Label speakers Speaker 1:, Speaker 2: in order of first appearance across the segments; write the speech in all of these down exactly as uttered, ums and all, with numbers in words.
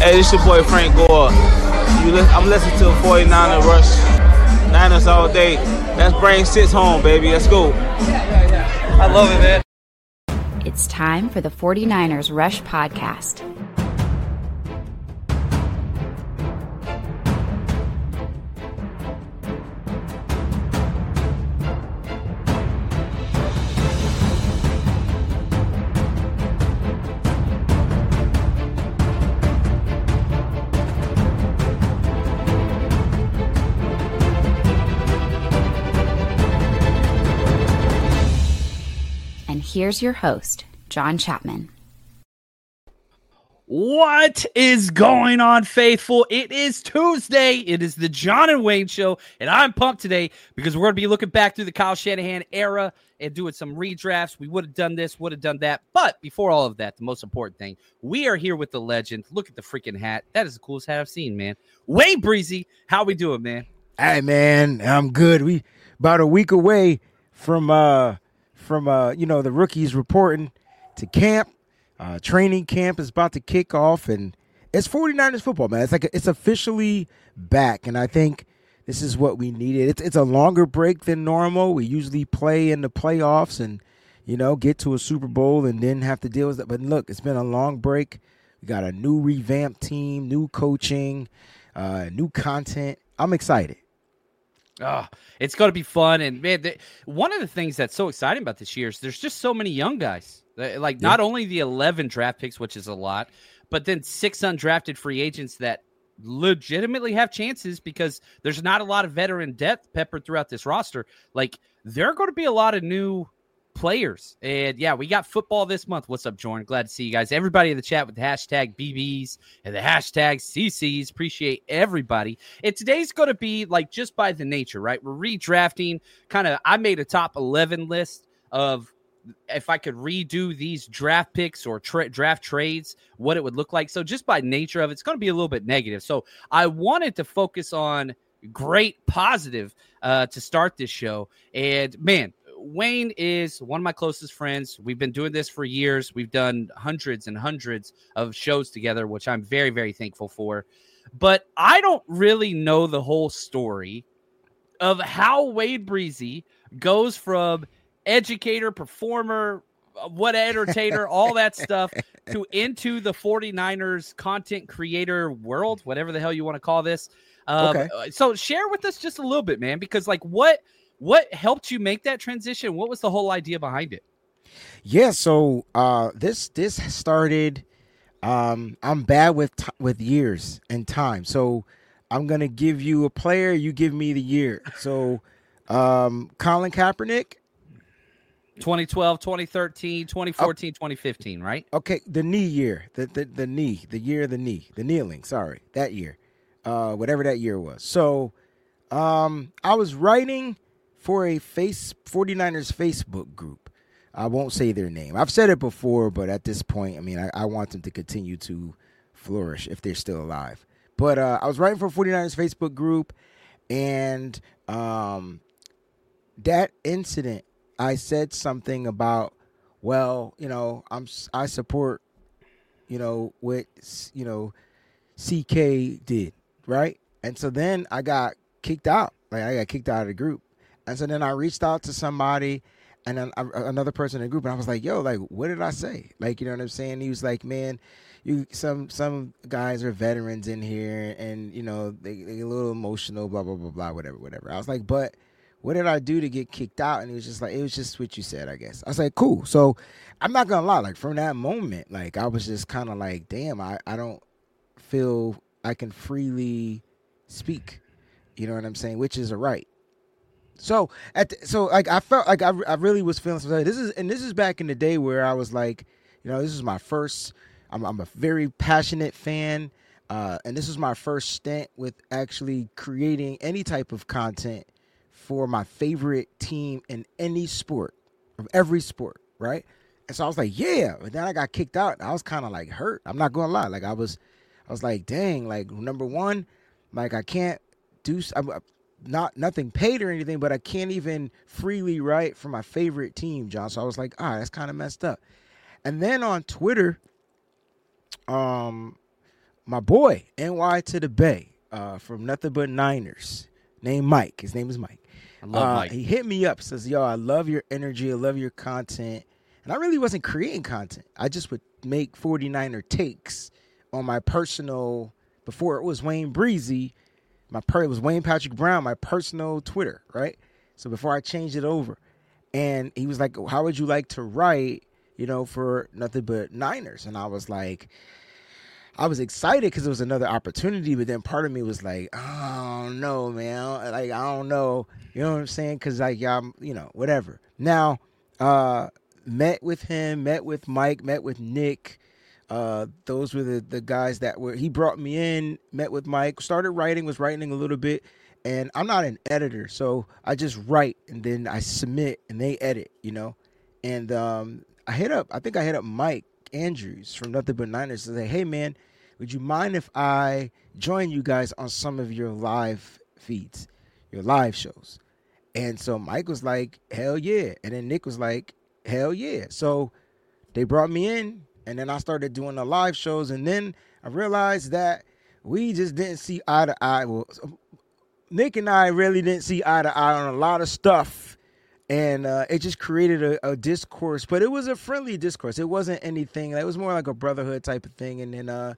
Speaker 1: Hey, this your boy Frank Gore. You li- I'm listening to forty-niner Rush. Niners all day. Let's bring six home, baby. Let's go.
Speaker 2: Yeah, yeah, yeah. I love it, man.
Speaker 3: It's time for the forty-niners Rush podcast. Here's your host, John Chapman.
Speaker 4: What is going on, faithful? It is Tuesday. It is the John and Wayne Show, and I'm pumped today because we're going to be looking back through the Kyle Shanahan era and doing some redrafts. We would have done this, would have done that. But before all of that, the most important thing, we are here with the legend. Look at the freaking hat. That is the coolest hat I've seen, man. Wayne Breezy, how we doing, man?
Speaker 5: Hey, man, I'm good. We about a week away from uh from uh you know the rookies reporting to camp. Uh, training camp is about to kick off, and it's forty-niners football, man. It's like a, it's officially back, and I think this is what we needed. It's it's a longer break than normal. We usually play in the playoffs and you know get to a Super Bowl and then have to deal with it. But look, it's been a long break. We got a new revamped team, new coaching, uh, new content. I'm excited.
Speaker 4: Oh, it's going to be fun. And, man, the, one of the things that's so exciting about this year is there's just so many young guys. Like, not yeah. only the eleven draft picks, which is a lot, but then six undrafted free agents that legitimately have chances because there's not a lot of veteran depth peppered throughout this roster. Like, there are going to be a lot of new players. And, yeah, we got football this month. What's up, Jordan? Glad to see you guys. Everybody in the chat with the hashtag B Bs and the hashtag C Cs. Appreciate everybody. And today's going to be, like, just by the nature, right? We're redrafting. Kind of, I made a top eleven list of if I could redo these draft picks or tra- draft trades, what it would look like. So just by nature of it, it's going to be a little bit negative. So I wanted to focus on great positive uh, to start this show. And, man, Wayne is one of my closest friends. We've been doing this for years. We've done hundreds and hundreds of shows together, which I'm very, very thankful for. But I don't really know the whole story of how Wayne Breezy goes from educator, performer, what entertainer, all that stuff to into the forty-niners content creator world, whatever the hell you want to call this. Um, okay. So share with us just a little bit, man, because like what what helped you make that transition? What was the whole idea behind it?
Speaker 5: Yeah, so uh, this this started. Um, I'm bad with t- with years and time, so I'm gonna give you a player. You give me the year. So um, Colin Kaepernick.
Speaker 4: twenty twelve, twenty thirteen, twenty fourteen, oh, twenty fifteen, right?
Speaker 5: Okay, the knee year, the, the the knee, the year of the knee, the kneeling, sorry, that year, uh, whatever that year was. So um, I was writing for a face forty-niners Facebook group. I won't say their name. I've said it before, but at this point, I mean, I, I want them to continue to flourish if they're still alive. But uh, I was writing for a forty-niners Facebook group, and um, that incident, I said something about, well, you know, I'm I support, you know, what, you know, C K did, right? And so then I got kicked out. Like, I got kicked out of the group. And so then I reached out to somebody and then I, another person in the group, and I was like, yo, like, what did I say? Like, you know what I'm saying? He was like, man, you some some guys are veterans in here, and, you know, they, they're a little emotional, blah, blah, blah, blah, whatever, whatever. I was like, but what did I do to get kicked out? And he was just like, it was just what you said, I guess. I was like, cool. So I'm not going to lie. Like, from that moment, like, I was just kind of like, damn, I, I don't feel I can freely speak. You know what I'm saying? Which is a right. So, at the, so like, I felt like I, I really was feeling something. This is, and this is back in the day where I was like, you know, this is my first, I'm, I'm a very passionate fan. Uh, and this is my first stint with actually creating any type of content for my favorite team in any sport, of every sport, right? And so I was like, yeah. But then I got kicked out. I was kind of like hurt. I'm not gonna lie. Like I was, I was like, dang. Like number one, like I can't do. I'm not nothing paid or anything, but I can't even freely write for my favorite team, John. So I was like, all right, that's kind of messed up. And then on Twitter, um, my boy, N Y to the Bay, uh, from Nothing But Niners, named Mike. His name is Mike.
Speaker 4: I love
Speaker 5: uh,
Speaker 4: Mike.
Speaker 5: He hit me up, says, yo, I love your energy. I love your content. And I really wasn't creating content. I just would make forty-niner takes on my personal, before it was Wayne Breezy, my per, it was Wayne Patrick Brown, my personal Twitter, right? So before I changed it over. And he was like, how would you like to write, you know, for Nothing But Niners? And I was like, I was excited because it was another opportunity, but then part of me was like, oh, no, man. Like, I don't know. You know what I'm saying? Because, like, I'm, you know, whatever. Now, uh, met with him, met with Mike, met with Nick. Uh, those were the, the guys that were, he brought me in, met with Mike, started writing, was writing a little bit. And I'm not an editor, so I just write and then I submit and they edit, you know. And um, I hit up, I think I hit up Mike Andrews from Nothing But Niners to say, hey, man, would you mind if I join you guys on some of your live feeds, your live shows? And so Mike was like, hell yeah. And then Nick was like, hell yeah. So they brought me in, and then I started doing the live shows. And then I realized that we just didn't see eye to eye. Well, Nick and I really didn't see eye to eye on a lot of stuff. And uh, it just created a, a discourse, but it was a friendly discourse. It wasn't anything. It was more like a brotherhood type of thing. And then, uh,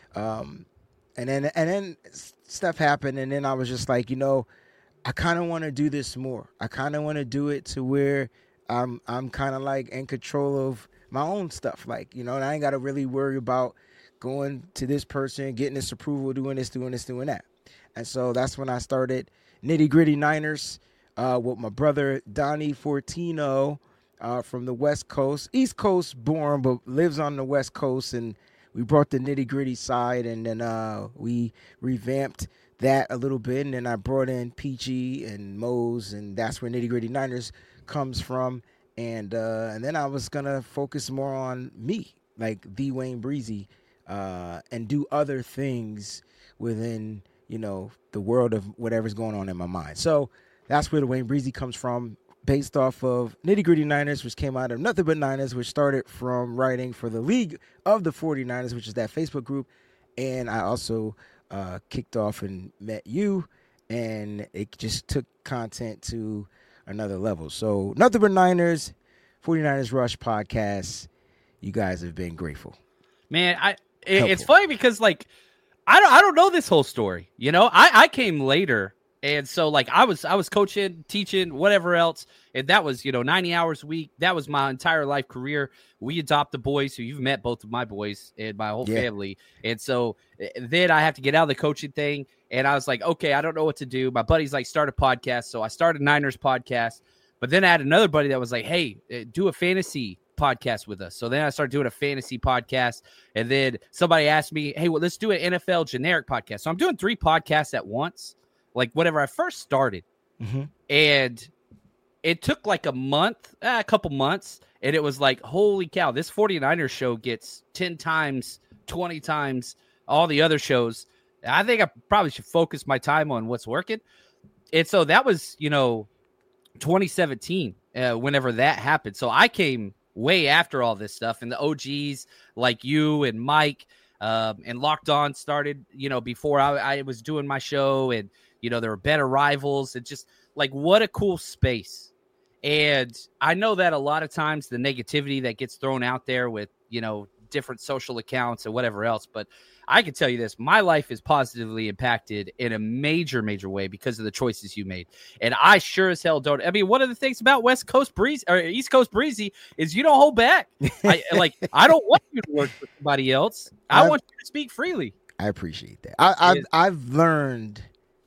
Speaker 5: um, and then, and then stuff happened. And then I was just like, you know, I kind of want to do this more. I kind of want to do it to where I'm, I'm kind of like in control of my own stuff. Like, you know, and I ain't got to really worry about going to this person, getting this approval, doing this, doing this, doing that. And so that's when I started Nitty Gritty Niners uh, with my brother Donnie Fortino uh, from the West Coast, East Coast born, but lives on the West Coast. And we brought the nitty gritty side, and then uh, we revamped that a little bit. And then I brought in Peachy and Mose, and that's where Nitty Gritty Niners comes from. And uh, and then I was gonna focus more on me, like the Wayne Breezy, uh, and do other things within, you know, the world of whatever's going on in my mind. So that's where the Wayne Breezy comes from, based off of Nitty Gritty Niners, which came out of Nothing But Niners, which started from writing for the League of the forty-niners, which is that Facebook group. And I also uh, kicked off and met you, and it just took content to another level. So Nothing But Niners, forty-niners Rush podcast, you guys have been grateful.
Speaker 4: Man, I it, it's funny because, like, I don't I don't know this whole story. You know, I, I came later, and so like I was I was coaching, teaching, whatever else, and that was, you know, ninety hours a week. That was my entire life career. We adopt the boys, who you've met both of my boys and my whole
Speaker 5: Yeah.
Speaker 4: family, and so then I have to get out of the coaching thing, and I was like, okay, I don't know what to do. My buddy's like, start a podcast, so I started Niners podcast, but then I had another buddy that was like, hey, do a fantasy podcast with us. So then I started doing a fantasy podcast, and then somebody asked me, hey, well, let's do an N F L generic podcast. So I'm doing three podcasts at once, like whenever I first started.
Speaker 5: Mm-hmm.
Speaker 4: And it took like a month, eh, a couple months, and it was like, holy cow, this forty-niners show gets ten times, twenty times all the other shows. I think I probably should focus my time on what's working. And so that was, you know, twenty seventeen, uh, whenever that happened. So I came way after all this stuff, and the O Gs like you and Mike um, and Locked On started, you know, before I, I was doing my show, and, you know, there were better rivals. It's just like, what a cool space. And I know that a lot of times the negativity that gets thrown out there with, you know, different social accounts and whatever else, but I can tell you this, my life is positively impacted in a major, major way because of the choices you made. And I sure as hell don't. I mean, one of the things about West Coast Breezy or East Coast Breezy is you don't hold back. I like, I don't want you to work for somebody else. I
Speaker 5: I've,
Speaker 4: want you to speak freely.
Speaker 5: I appreciate that. I, I've, I've learned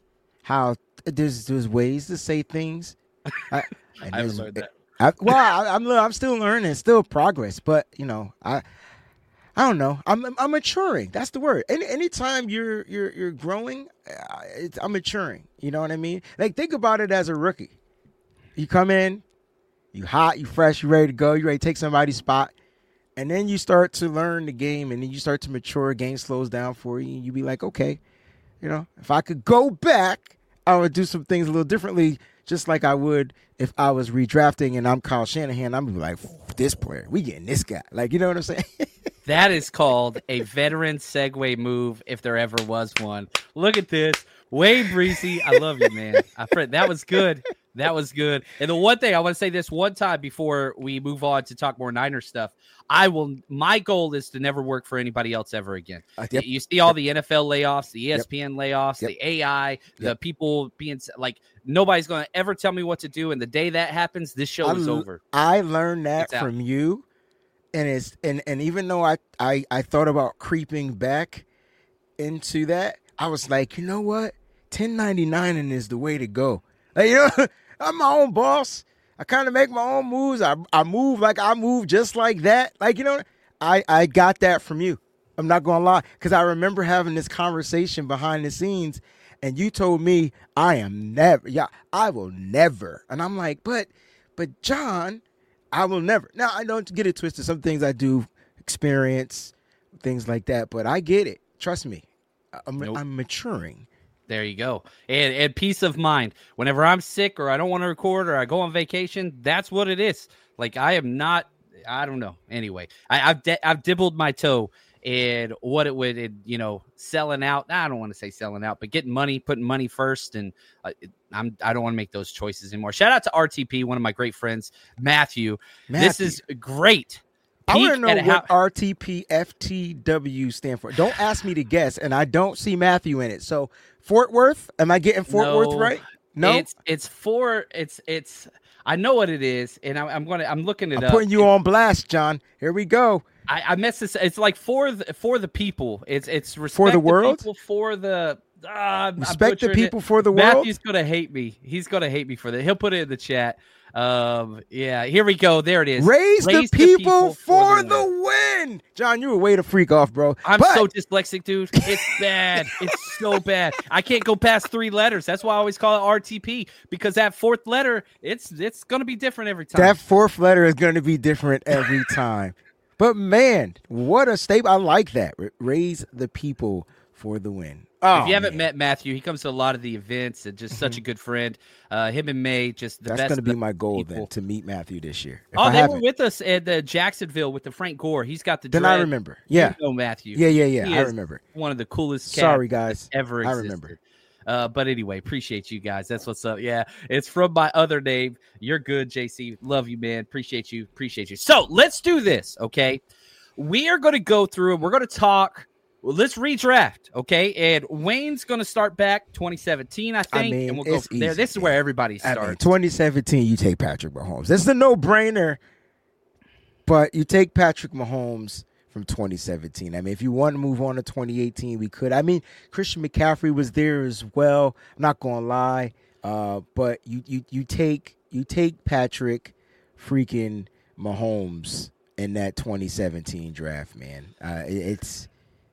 Speaker 5: how there's, there's ways to say things. I,
Speaker 4: I haven't learned that.
Speaker 5: I, well, I, I'm, I'm still learning, still progress, but you know, I, I don't know. I'm I'm maturing. That's the word. Any anytime you're you're you're growing, uh, it's, I'm maturing. You know what I mean? Like, think about it as a rookie. You come in, you hot, you fresh, you ready to go, you ready to take somebody's spot, and then you start to learn the game, and then you start to mature. Game slows down for you, and you be like, okay, you know, if I could go back, I would do some things a little differently, just like I would if I was redrafting and I'm Kyle Shanahan. I'm be like, this player, we getting this guy. Like, you know what I'm saying?
Speaker 4: That is called a veteran segue move if there ever was one. Look at this. Wade Breezy, I love you, man. I, that was good. That was good. And the one thing I want to say this one time before we move on to talk more Niner stuff, I will. My goal is to never work for anybody else ever again. Uh, yep. You see all yep. the N F L layoffs, the E S P N yep. layoffs, yep. the A I, yep. the people being like, nobody's going to ever tell me what to do. And the day that happens, this show
Speaker 5: I,
Speaker 4: is over.
Speaker 5: I learned that
Speaker 4: it's
Speaker 5: from
Speaker 4: out.
Speaker 5: you. And it's and, and even though I, I, I thought about creeping back into that, I was like, you know what? ten ninety-nine is the way to go. Like, you know, I'm my own boss. I kind of make my own moves. I I move like I move just like that. Like, you know, I, I got that from you. I'm not going to lie. Because I remember having this conversation behind the scenes, and you told me I am never, yeah, I will never. And I'm like, but, but John, I will never. Now, I don't get it twisted. Some things I do experience, things like that, but I get it. Trust me. I'm, nope. I'm maturing.
Speaker 4: There you go. And, and peace of mind. Whenever I'm sick or I don't want to record or I go on vacation, that's what it is. Like, I am not, I don't know. Anyway, I, I've di- I've dibbled my toe in what it would, it, you know, selling out. I don't want to say selling out, but getting money, putting money first. And uh, I'm, I don't want to make those choices anymore. Shout out to R T P, one of my great friends, Matthew. Matthew. This is great.
Speaker 5: I want to know what how- R T P F T W stand for. Don't ask me to guess, and I don't see Matthew in it. So Fort Worth, am I getting Fort
Speaker 4: no,
Speaker 5: Worth right? No,
Speaker 4: it's it's for it's it's. I know what it is, and I, I'm gonna I'm looking it
Speaker 5: I'm
Speaker 4: up.
Speaker 5: Putting you on blast, John. Here we go.
Speaker 4: I, I messed this. It's like for the for the people. It's it's respect
Speaker 5: for the world.
Speaker 4: The people for the uh,
Speaker 5: respect the people
Speaker 4: it.
Speaker 5: for the world.
Speaker 4: Matthew's gonna hate me. He's gonna hate me for that. He'll put it in the chat. Um, yeah, here we go. There it is.
Speaker 5: Raise, Raise the, people the people for, for the, the win. win. John, you were way to freak off, bro.
Speaker 4: I'm
Speaker 5: but...
Speaker 4: so dyslexic, dude. It's bad. It's so bad. I can't go past three letters. That's why I always call it R T P, because that fourth letter, it's it's gonna be different every time.
Speaker 5: That fourth letter is gonna be different every time. But man, what a staple. I like that. Raise the people for the win. Oh,
Speaker 4: if you haven't
Speaker 5: man.
Speaker 4: met Matthew, he comes to a lot of the events and just mm-hmm. such a good friend. Uh, him and May, just the
Speaker 5: That's
Speaker 4: best.
Speaker 5: That's going to be my goal
Speaker 4: people.
Speaker 5: then, to meet Matthew this year.
Speaker 4: If oh, I they haven't. were with us at the Jacksonville with the Frank Gore. He's got the
Speaker 5: Then
Speaker 4: dread.
Speaker 5: I remember. Yeah.
Speaker 4: You know Matthew.
Speaker 5: Yeah, yeah, yeah.
Speaker 4: He
Speaker 5: I remember.
Speaker 4: One of the coolest cats
Speaker 5: Sorry, guys.
Speaker 4: ever existed.
Speaker 5: I remember.
Speaker 4: Uh, but anyway, appreciate you guys. That's what's up. Yeah, it's from my other name. You're good, J C. Love you, man. Appreciate you. Appreciate you. So let's do this, okay? We are going to go through and we're going to talk. Well, let's redraft, okay? And Wayne's going to start back twenty seventeen, I think,
Speaker 5: I mean,
Speaker 4: and we'll go from there.
Speaker 5: Easy,
Speaker 4: this is where everybody starts.
Speaker 5: I mean, twenty seventeen, you take Patrick Mahomes. This is a no-brainer, but you take Patrick Mahomes from twenty seventeen. I mean, if you want to move on to twenty eighteen, we could. I mean, Christian McCaffrey was there as well. I'm not going to lie, uh, but you, you you take you take Patrick freaking Mahomes in that twenty seventeen draft, man. Uh, it, it's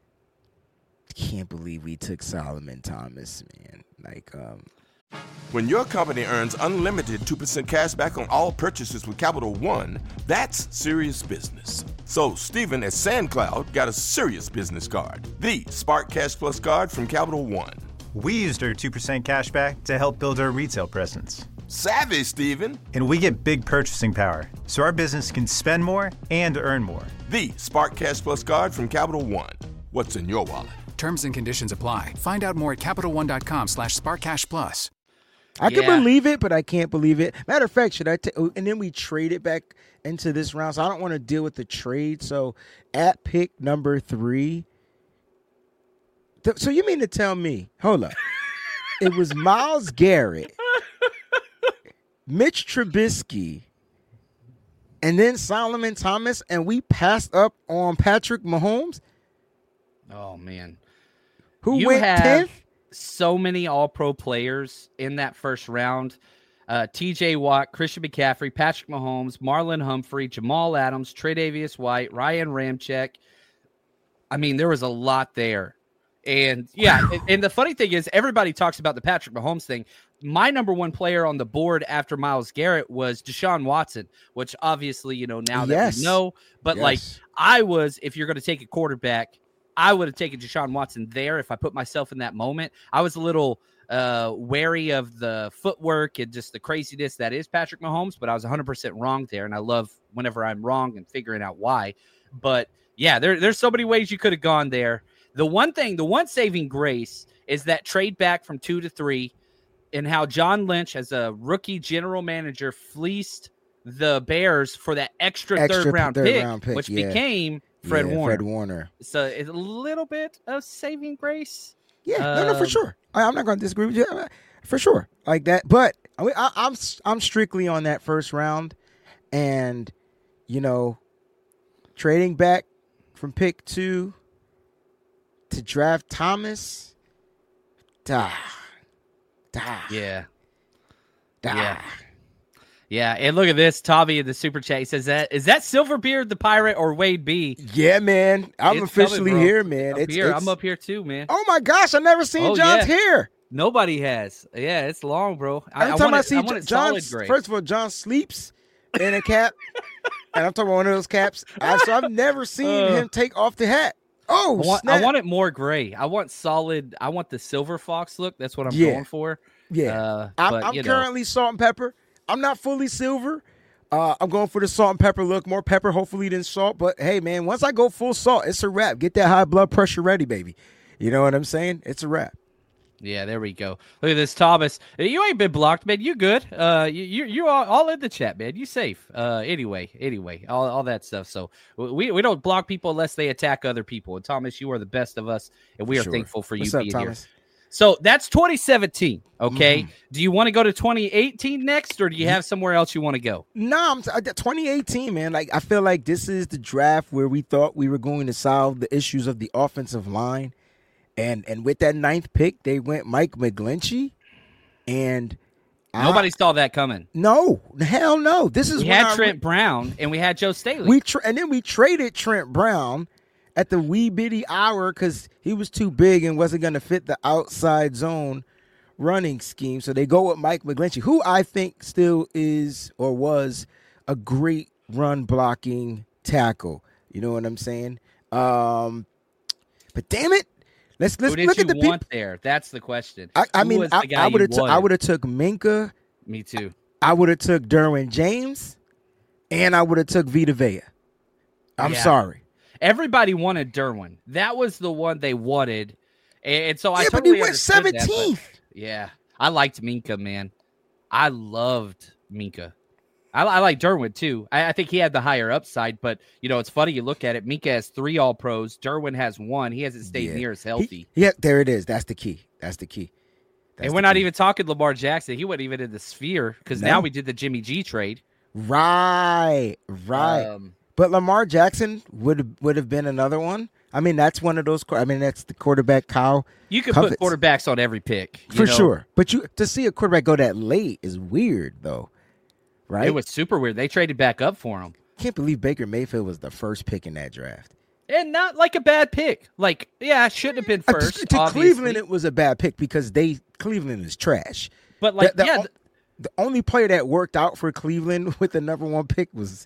Speaker 5: can't believe we took Solomon Thomas, man. Like, um,
Speaker 6: when your company earns unlimited two percent cash back on all purchases with Capital One, that's serious business. So Steven at SandCloud got a serious business card, the Spark Cash Plus card from Capital One.
Speaker 7: We used our two percent cash back to help build our retail presence.
Speaker 6: Savvy, Steven.
Speaker 7: And we get big purchasing power, so our business can spend more and earn more.
Speaker 6: The Spark Cash Plus card from Capital One. What's in your wallet?
Speaker 8: Terms and conditions apply. Find out more at CapitalOne.com slash SparkCashPlus.
Speaker 5: I can
Speaker 4: Yeah.
Speaker 5: believe it, but I can't believe it. Matter of fact, should I take? And then we trade it back into this round, so I don't want to deal with the trade. So at pick number three. Th- so you mean to tell me? Hold up. It was Myles Garrett, Mitch Trubisky, and then Solomon Thomas, and we passed up on Patrick Mahomes,
Speaker 4: Oh, man.
Speaker 5: who
Speaker 4: You
Speaker 5: went
Speaker 4: have
Speaker 5: tenth.
Speaker 4: so many all-pro players in that first round. Uh, T J Watt, Christian McCaffrey, Patrick Mahomes, Marlon Humphrey, Jamal Adams, Tre'Davious White, Ryan Ramczyk. I mean, there was a lot there. And, yeah, and, and the funny thing is everybody talks about the Patrick Mahomes thing. My number one player on the board after Myles Garrett was Deshaun Watson, which obviously, you know, now that
Speaker 5: Yes.
Speaker 4: we know. But,
Speaker 5: Yes.
Speaker 4: like, I was, if you're going to take a quarterback, I would have taken Deshaun Watson there if I put myself in that moment. I was a little uh, wary of the footwork and just the craziness that is Patrick Mahomes, but I was one hundred percent wrong there, and I love whenever I'm wrong and figuring out why. But, Yeah, there, there's so many ways you could have gone there. The one thing, the one saving grace is that trade back from two to three and how John Lynch, as a rookie general manager, fleeced the Bears for that extra,
Speaker 5: Extra
Speaker 4: third round
Speaker 5: third
Speaker 4: pick,
Speaker 5: round pick,
Speaker 4: which
Speaker 5: yeah.
Speaker 4: became Fred
Speaker 5: yeah,
Speaker 4: Warner.
Speaker 5: Fred Warner.
Speaker 4: So it's a little bit of saving grace.
Speaker 5: Yeah, no, no, for
Speaker 4: Um,
Speaker 5: sure. I, I'm not going to disagree with you. For sure. Like that. But I mean, I, I'm I'm strictly on that first round. And, you know, trading back from pick two to draft Thomas. Da. Da.
Speaker 4: Yeah.
Speaker 5: Da.
Speaker 4: Yeah. Yeah, and look at this. Tommy in the super chat, he says, that is that Silverbeard the pirate or Wade B?
Speaker 5: Yeah, man. I'm
Speaker 4: It's
Speaker 5: officially
Speaker 4: coming, bro.
Speaker 5: here, man.
Speaker 4: Up
Speaker 5: It's,
Speaker 4: here.
Speaker 5: it's-
Speaker 4: I'm up here too, man.
Speaker 5: Oh, my gosh. I never seen
Speaker 4: Oh,
Speaker 5: John's
Speaker 4: yeah.
Speaker 5: hair.
Speaker 4: Nobody has. Yeah, it's long, bro. I,
Speaker 5: Every
Speaker 4: I
Speaker 5: time
Speaker 4: want
Speaker 5: I
Speaker 4: it,
Speaker 5: see
Speaker 4: I want it
Speaker 5: John,
Speaker 4: solid gray.
Speaker 5: first of all, John sleeps in a cap, and I'm talking about one of those caps. I, so I've never seen
Speaker 4: Uh,
Speaker 5: him take off the hat. Oh,
Speaker 4: I want,
Speaker 5: snap.
Speaker 4: I want it more gray. I want solid. I want the silver fox look. That's what I'm
Speaker 5: Yeah.
Speaker 4: going for.
Speaker 5: Yeah,
Speaker 4: Uh,
Speaker 5: I'm,
Speaker 4: but,
Speaker 5: I'm
Speaker 4: you know.
Speaker 5: currently salt and pepper. I'm not fully silver. Uh, I'm going for the salt and pepper look, more pepper hopefully than salt. But hey, man, once I go full salt, it's a wrap. Get that high blood pressure ready, baby. You know what I'm saying? It's a wrap.
Speaker 4: Yeah, there we go. Look at this, Thomas. You ain't been blocked, man. You good? Uh, you you you all, all in the chat, man. You safe? Uh, anyway, anyway, all, all that stuff. So we we don't block people unless they attack other people. And Thomas, you are the best of us, and we are
Speaker 5: Sure.
Speaker 4: thankful for you
Speaker 5: What's up,
Speaker 4: being
Speaker 5: Thomas?
Speaker 4: here. So that's twenty seventeen. Okay.
Speaker 5: Mm-hmm.
Speaker 4: Do you want to go to twenty eighteen next, or do you have somewhere else you want to go?
Speaker 5: No, I'm t- I- twenty eighteen, man. Like I feel like this is the draft where we thought we were going to solve the issues of the offensive line, and and with that ninth pick, they went Mike McGlinchey, and I-
Speaker 4: Nobody saw that coming.
Speaker 5: no, hell no. This is
Speaker 4: We
Speaker 5: when
Speaker 4: had
Speaker 5: I re-
Speaker 4: Trent Brown and we had Joe Staley.
Speaker 5: We tra- and then we traded Trent Brown at the wee bitty hour because he was too big and wasn't going to fit the outside zone running scheme. So they go with Mike McGlinchey, who I think still is or was a great run blocking tackle. You know what I'm saying? Um, but damn it, let's let's
Speaker 4: Who did
Speaker 5: look
Speaker 4: you
Speaker 5: at the people.
Speaker 4: want there? That's the question.
Speaker 5: I, I
Speaker 4: Who
Speaker 5: mean,
Speaker 4: was the
Speaker 5: I,
Speaker 4: guy
Speaker 5: I would
Speaker 4: you
Speaker 5: have t- I
Speaker 4: wanted?
Speaker 5: would have took Minka.
Speaker 4: Me too.
Speaker 5: I would have took Derwin James, and I would have took Vita Vea. I'm
Speaker 4: Yeah.
Speaker 5: sorry.
Speaker 4: Everybody wanted Derwin. That was the one they wanted. And, and so I
Speaker 5: Yeah, but
Speaker 4: totally
Speaker 5: he went
Speaker 4: understood that, but-
Speaker 5: seventeenth.
Speaker 4: yeah. I liked Minka, man. I loved Minka. I, I like Derwin, too. I, I think he had the higher upside, but, you know, it's funny. You look at it. Minka has three All-Pros. Derwin has one. He hasn't stayed
Speaker 5: Yeah.
Speaker 4: near as healthy.
Speaker 5: He- yeah, there it is. That's the key. That's the key. That's
Speaker 4: and
Speaker 5: the
Speaker 4: we're not
Speaker 5: key.
Speaker 4: even talking Lamar Jackson. He wasn't even in the sphere because
Speaker 5: No.
Speaker 4: now we did the Jimmy G trade.
Speaker 5: Right, right.
Speaker 4: Um,
Speaker 5: but Lamar Jackson would would have been another one. I mean, that's one of those. qu- I mean, that's the quarterback Kyle
Speaker 4: you can
Speaker 5: covets.
Speaker 4: put quarterbacks on every pick. you
Speaker 5: for
Speaker 4: know?
Speaker 5: sure. But you to see a quarterback go that late is weird, though. Right?
Speaker 4: It was super weird. They traded back up for him.
Speaker 5: Can't believe Baker Mayfield was the first pick in that draft.
Speaker 4: And not like a bad pick. Like, yeah, it shouldn't have been
Speaker 5: Uh, to-
Speaker 4: first.
Speaker 5: to
Speaker 4: obviously.
Speaker 5: Cleveland, it was a bad pick because they Cleveland is trash.
Speaker 4: But, like,
Speaker 5: the, the,
Speaker 4: yeah.
Speaker 5: o- the only player that worked out for Cleveland with the number one pick was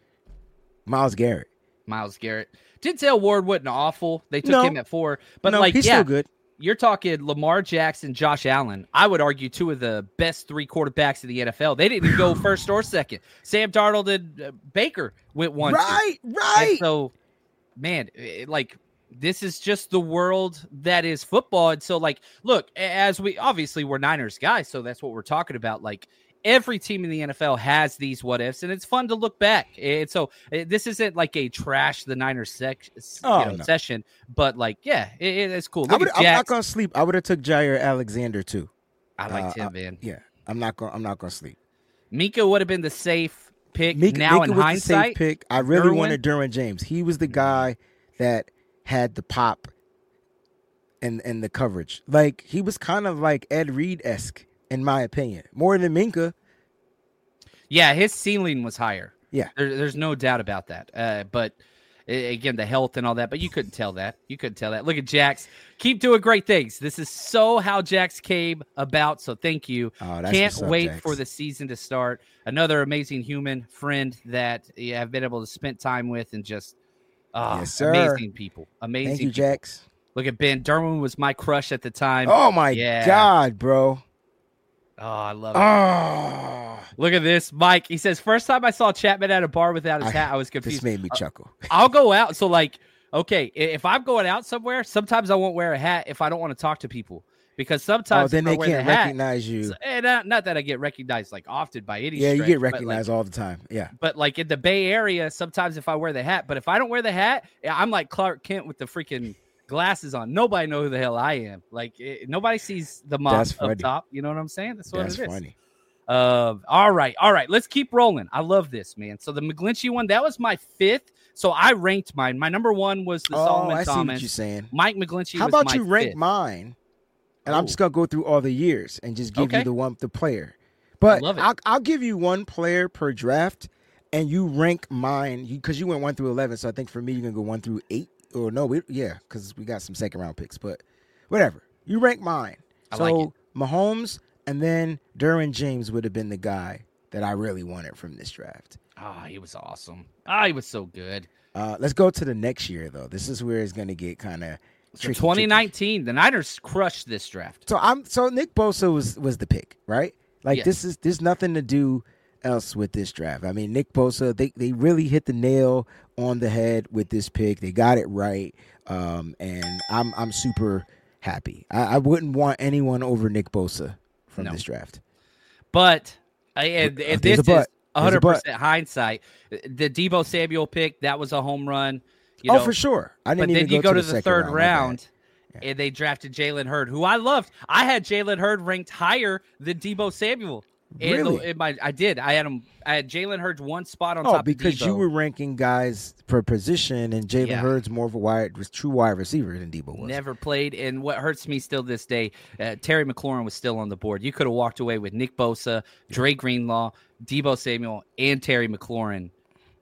Speaker 5: Myles Garrett.
Speaker 4: Myles Garrett. Denzel Ward wasn't awful. They took
Speaker 5: No.
Speaker 4: him at four. But,
Speaker 5: No,
Speaker 4: like,
Speaker 5: he's
Speaker 4: yeah,
Speaker 5: still good.
Speaker 4: you're talking Lamar Jackson, Josh Allen. I would argue two of the best three quarterbacks in the N F L. They didn't even go first or second. Sam Darnold and uh, Baker went one. two.
Speaker 5: Right,
Speaker 4: And
Speaker 5: right.
Speaker 4: so, man, it, like, this is just the world that is football. And so, like, look, as we obviously we're Niners guys, so that's what we're talking about. Like, every team in the N F L has these what ifs, and it's fun to look back. And so, uh, this isn't like a trash the Niners sec-
Speaker 5: Oh,
Speaker 4: you know,
Speaker 5: no.
Speaker 4: session, but like, yeah, it, it's cool.
Speaker 5: I
Speaker 4: Look
Speaker 5: would,
Speaker 4: at
Speaker 5: I'm not
Speaker 4: Jax.
Speaker 5: gonna sleep. I would have took Jair Alexander too.
Speaker 4: I liked
Speaker 5: uh,
Speaker 4: him, man.
Speaker 5: Yeah, I'm not going. I'm not gonna sleep.
Speaker 4: Minka would have been the safe pick.
Speaker 5: Mika,
Speaker 4: now
Speaker 5: Mika
Speaker 4: in
Speaker 5: was
Speaker 4: hindsight,
Speaker 5: the safe pick. I really
Speaker 4: Derwin?
Speaker 5: wanted Derwin James. He was the guy that had the pop and and the coverage. Like he was kind of like Ed Reed esque, in my opinion, more than Minka.
Speaker 4: yeah, his ceiling was higher.
Speaker 5: Yeah.
Speaker 4: There, there's no doubt about that. Uh, but a- again, the health and all that, but you couldn't tell that. You couldn't tell that. Look at Jax. Keep doing great things. This is so how Jax came about. So thank you.
Speaker 5: Oh, that's
Speaker 4: Can't
Speaker 5: what's up,
Speaker 4: wait
Speaker 5: Jax.
Speaker 4: for the season to start. Another amazing human friend that you have been able to spend time with and just oh,
Speaker 5: Yes, sir.
Speaker 4: amazing people. Amazing.
Speaker 5: Thank you,
Speaker 4: people.
Speaker 5: Jax.
Speaker 4: Look at Ben. Derwin was my crush at the time.
Speaker 5: Oh my
Speaker 4: Yeah.
Speaker 5: God, bro.
Speaker 4: Oh, I love it.
Speaker 5: Oh,
Speaker 4: Look at this, Mike. He says, first time I saw Chapman at a bar without his
Speaker 5: I,
Speaker 4: hat, I was confused.
Speaker 5: This made me chuckle.
Speaker 4: I'll go out. So, like, okay, if I'm going out somewhere, sometimes I won't wear a hat if I don't want to talk to people. Because sometimes
Speaker 5: oh, then
Speaker 4: if I
Speaker 5: they
Speaker 4: wear
Speaker 5: can't
Speaker 4: the hat,
Speaker 5: recognize you.
Speaker 4: And not, not that I get recognized like often by any
Speaker 5: Yeah,
Speaker 4: stretch,
Speaker 5: you get
Speaker 4: but,
Speaker 5: recognized
Speaker 4: like,
Speaker 5: all the time. Yeah.
Speaker 4: But like in the Bay Area, sometimes if I wear the hat, but if I don't wear the hat, I'm like Clark Kent with the freaking glasses on. Nobody knows who the hell I am. Like it, nobody sees the mop up top. You know what I'm saying? That's what
Speaker 5: That's
Speaker 4: it is.
Speaker 5: funny.
Speaker 4: Uh, all right, all right. Let's keep rolling. I love this, man. So the McGlinchey one, that was my fifth. So I ranked mine. My number one was the
Speaker 5: oh,
Speaker 4: Solomon
Speaker 5: I see
Speaker 4: Thomas.
Speaker 5: what you're saying.
Speaker 4: Mike McGlinchey.
Speaker 5: How
Speaker 4: was
Speaker 5: about
Speaker 4: my
Speaker 5: you rank
Speaker 4: fifth.
Speaker 5: mine? And
Speaker 4: Ooh.
Speaker 5: I'm just gonna go through all the years and just give
Speaker 4: Okay.
Speaker 5: you the one the player. But
Speaker 4: love it.
Speaker 5: I'll, I'll give you one player per draft, and you rank mine because you, you went one through eleven. So I think for me, you're gonna go one through eight. Or no, we, yeah, because we got some second round picks. But whatever, you rank mine.
Speaker 4: I
Speaker 5: so
Speaker 4: like it.
Speaker 5: Mahomes and then Derwin James would have been the guy that I really wanted from this draft.
Speaker 4: Ah, oh, he was awesome. Ah, oh, he was so good.
Speaker 5: Uh, let's go to the next year though. This is where it's gonna get kind of.
Speaker 4: So twenty nineteen, tricky. The Niners crushed this draft.
Speaker 5: So I'm so Nick Bosa was was the pick, right? Like
Speaker 4: yes.
Speaker 5: this is there's nothing to do else with this draft. I mean, Nick Bosa, they they really hit the nail on the head with this pick. They got it right, um, and I'm I'm super happy. I, I wouldn't want anyone over Nick Bosa from
Speaker 4: no.
Speaker 5: this draft.
Speaker 4: But and, and this is one hundred percent hindsight. The Deebo Samuel pick, that was a home run. You
Speaker 5: oh,
Speaker 4: know,
Speaker 5: for sure. I didn't
Speaker 4: but
Speaker 5: even
Speaker 4: then you
Speaker 5: go,
Speaker 4: go
Speaker 5: to
Speaker 4: to
Speaker 5: the,
Speaker 4: the third
Speaker 5: round,
Speaker 4: round,
Speaker 5: yeah.
Speaker 4: and they drafted Jalen Hurd, who I loved. I had Jalen Hurd ranked higher than Deebo Samuel.
Speaker 5: Really?
Speaker 4: In the, in my, I did. I had him. I had Jalen Hurd one spot on
Speaker 5: oh,
Speaker 4: top.
Speaker 5: because
Speaker 4: of Deebo.
Speaker 5: you were ranking guys per position, and Jalen
Speaker 4: Yeah.
Speaker 5: Hurd's more of a wide, was true wide receiver than Deebo was.
Speaker 4: Never played, and what hurts me still this day, uh, Terry McLaurin was still on the board. You could have walked away with Nick Bosa, Dre Greenlaw, Deebo Samuel, and Terry McLaurin,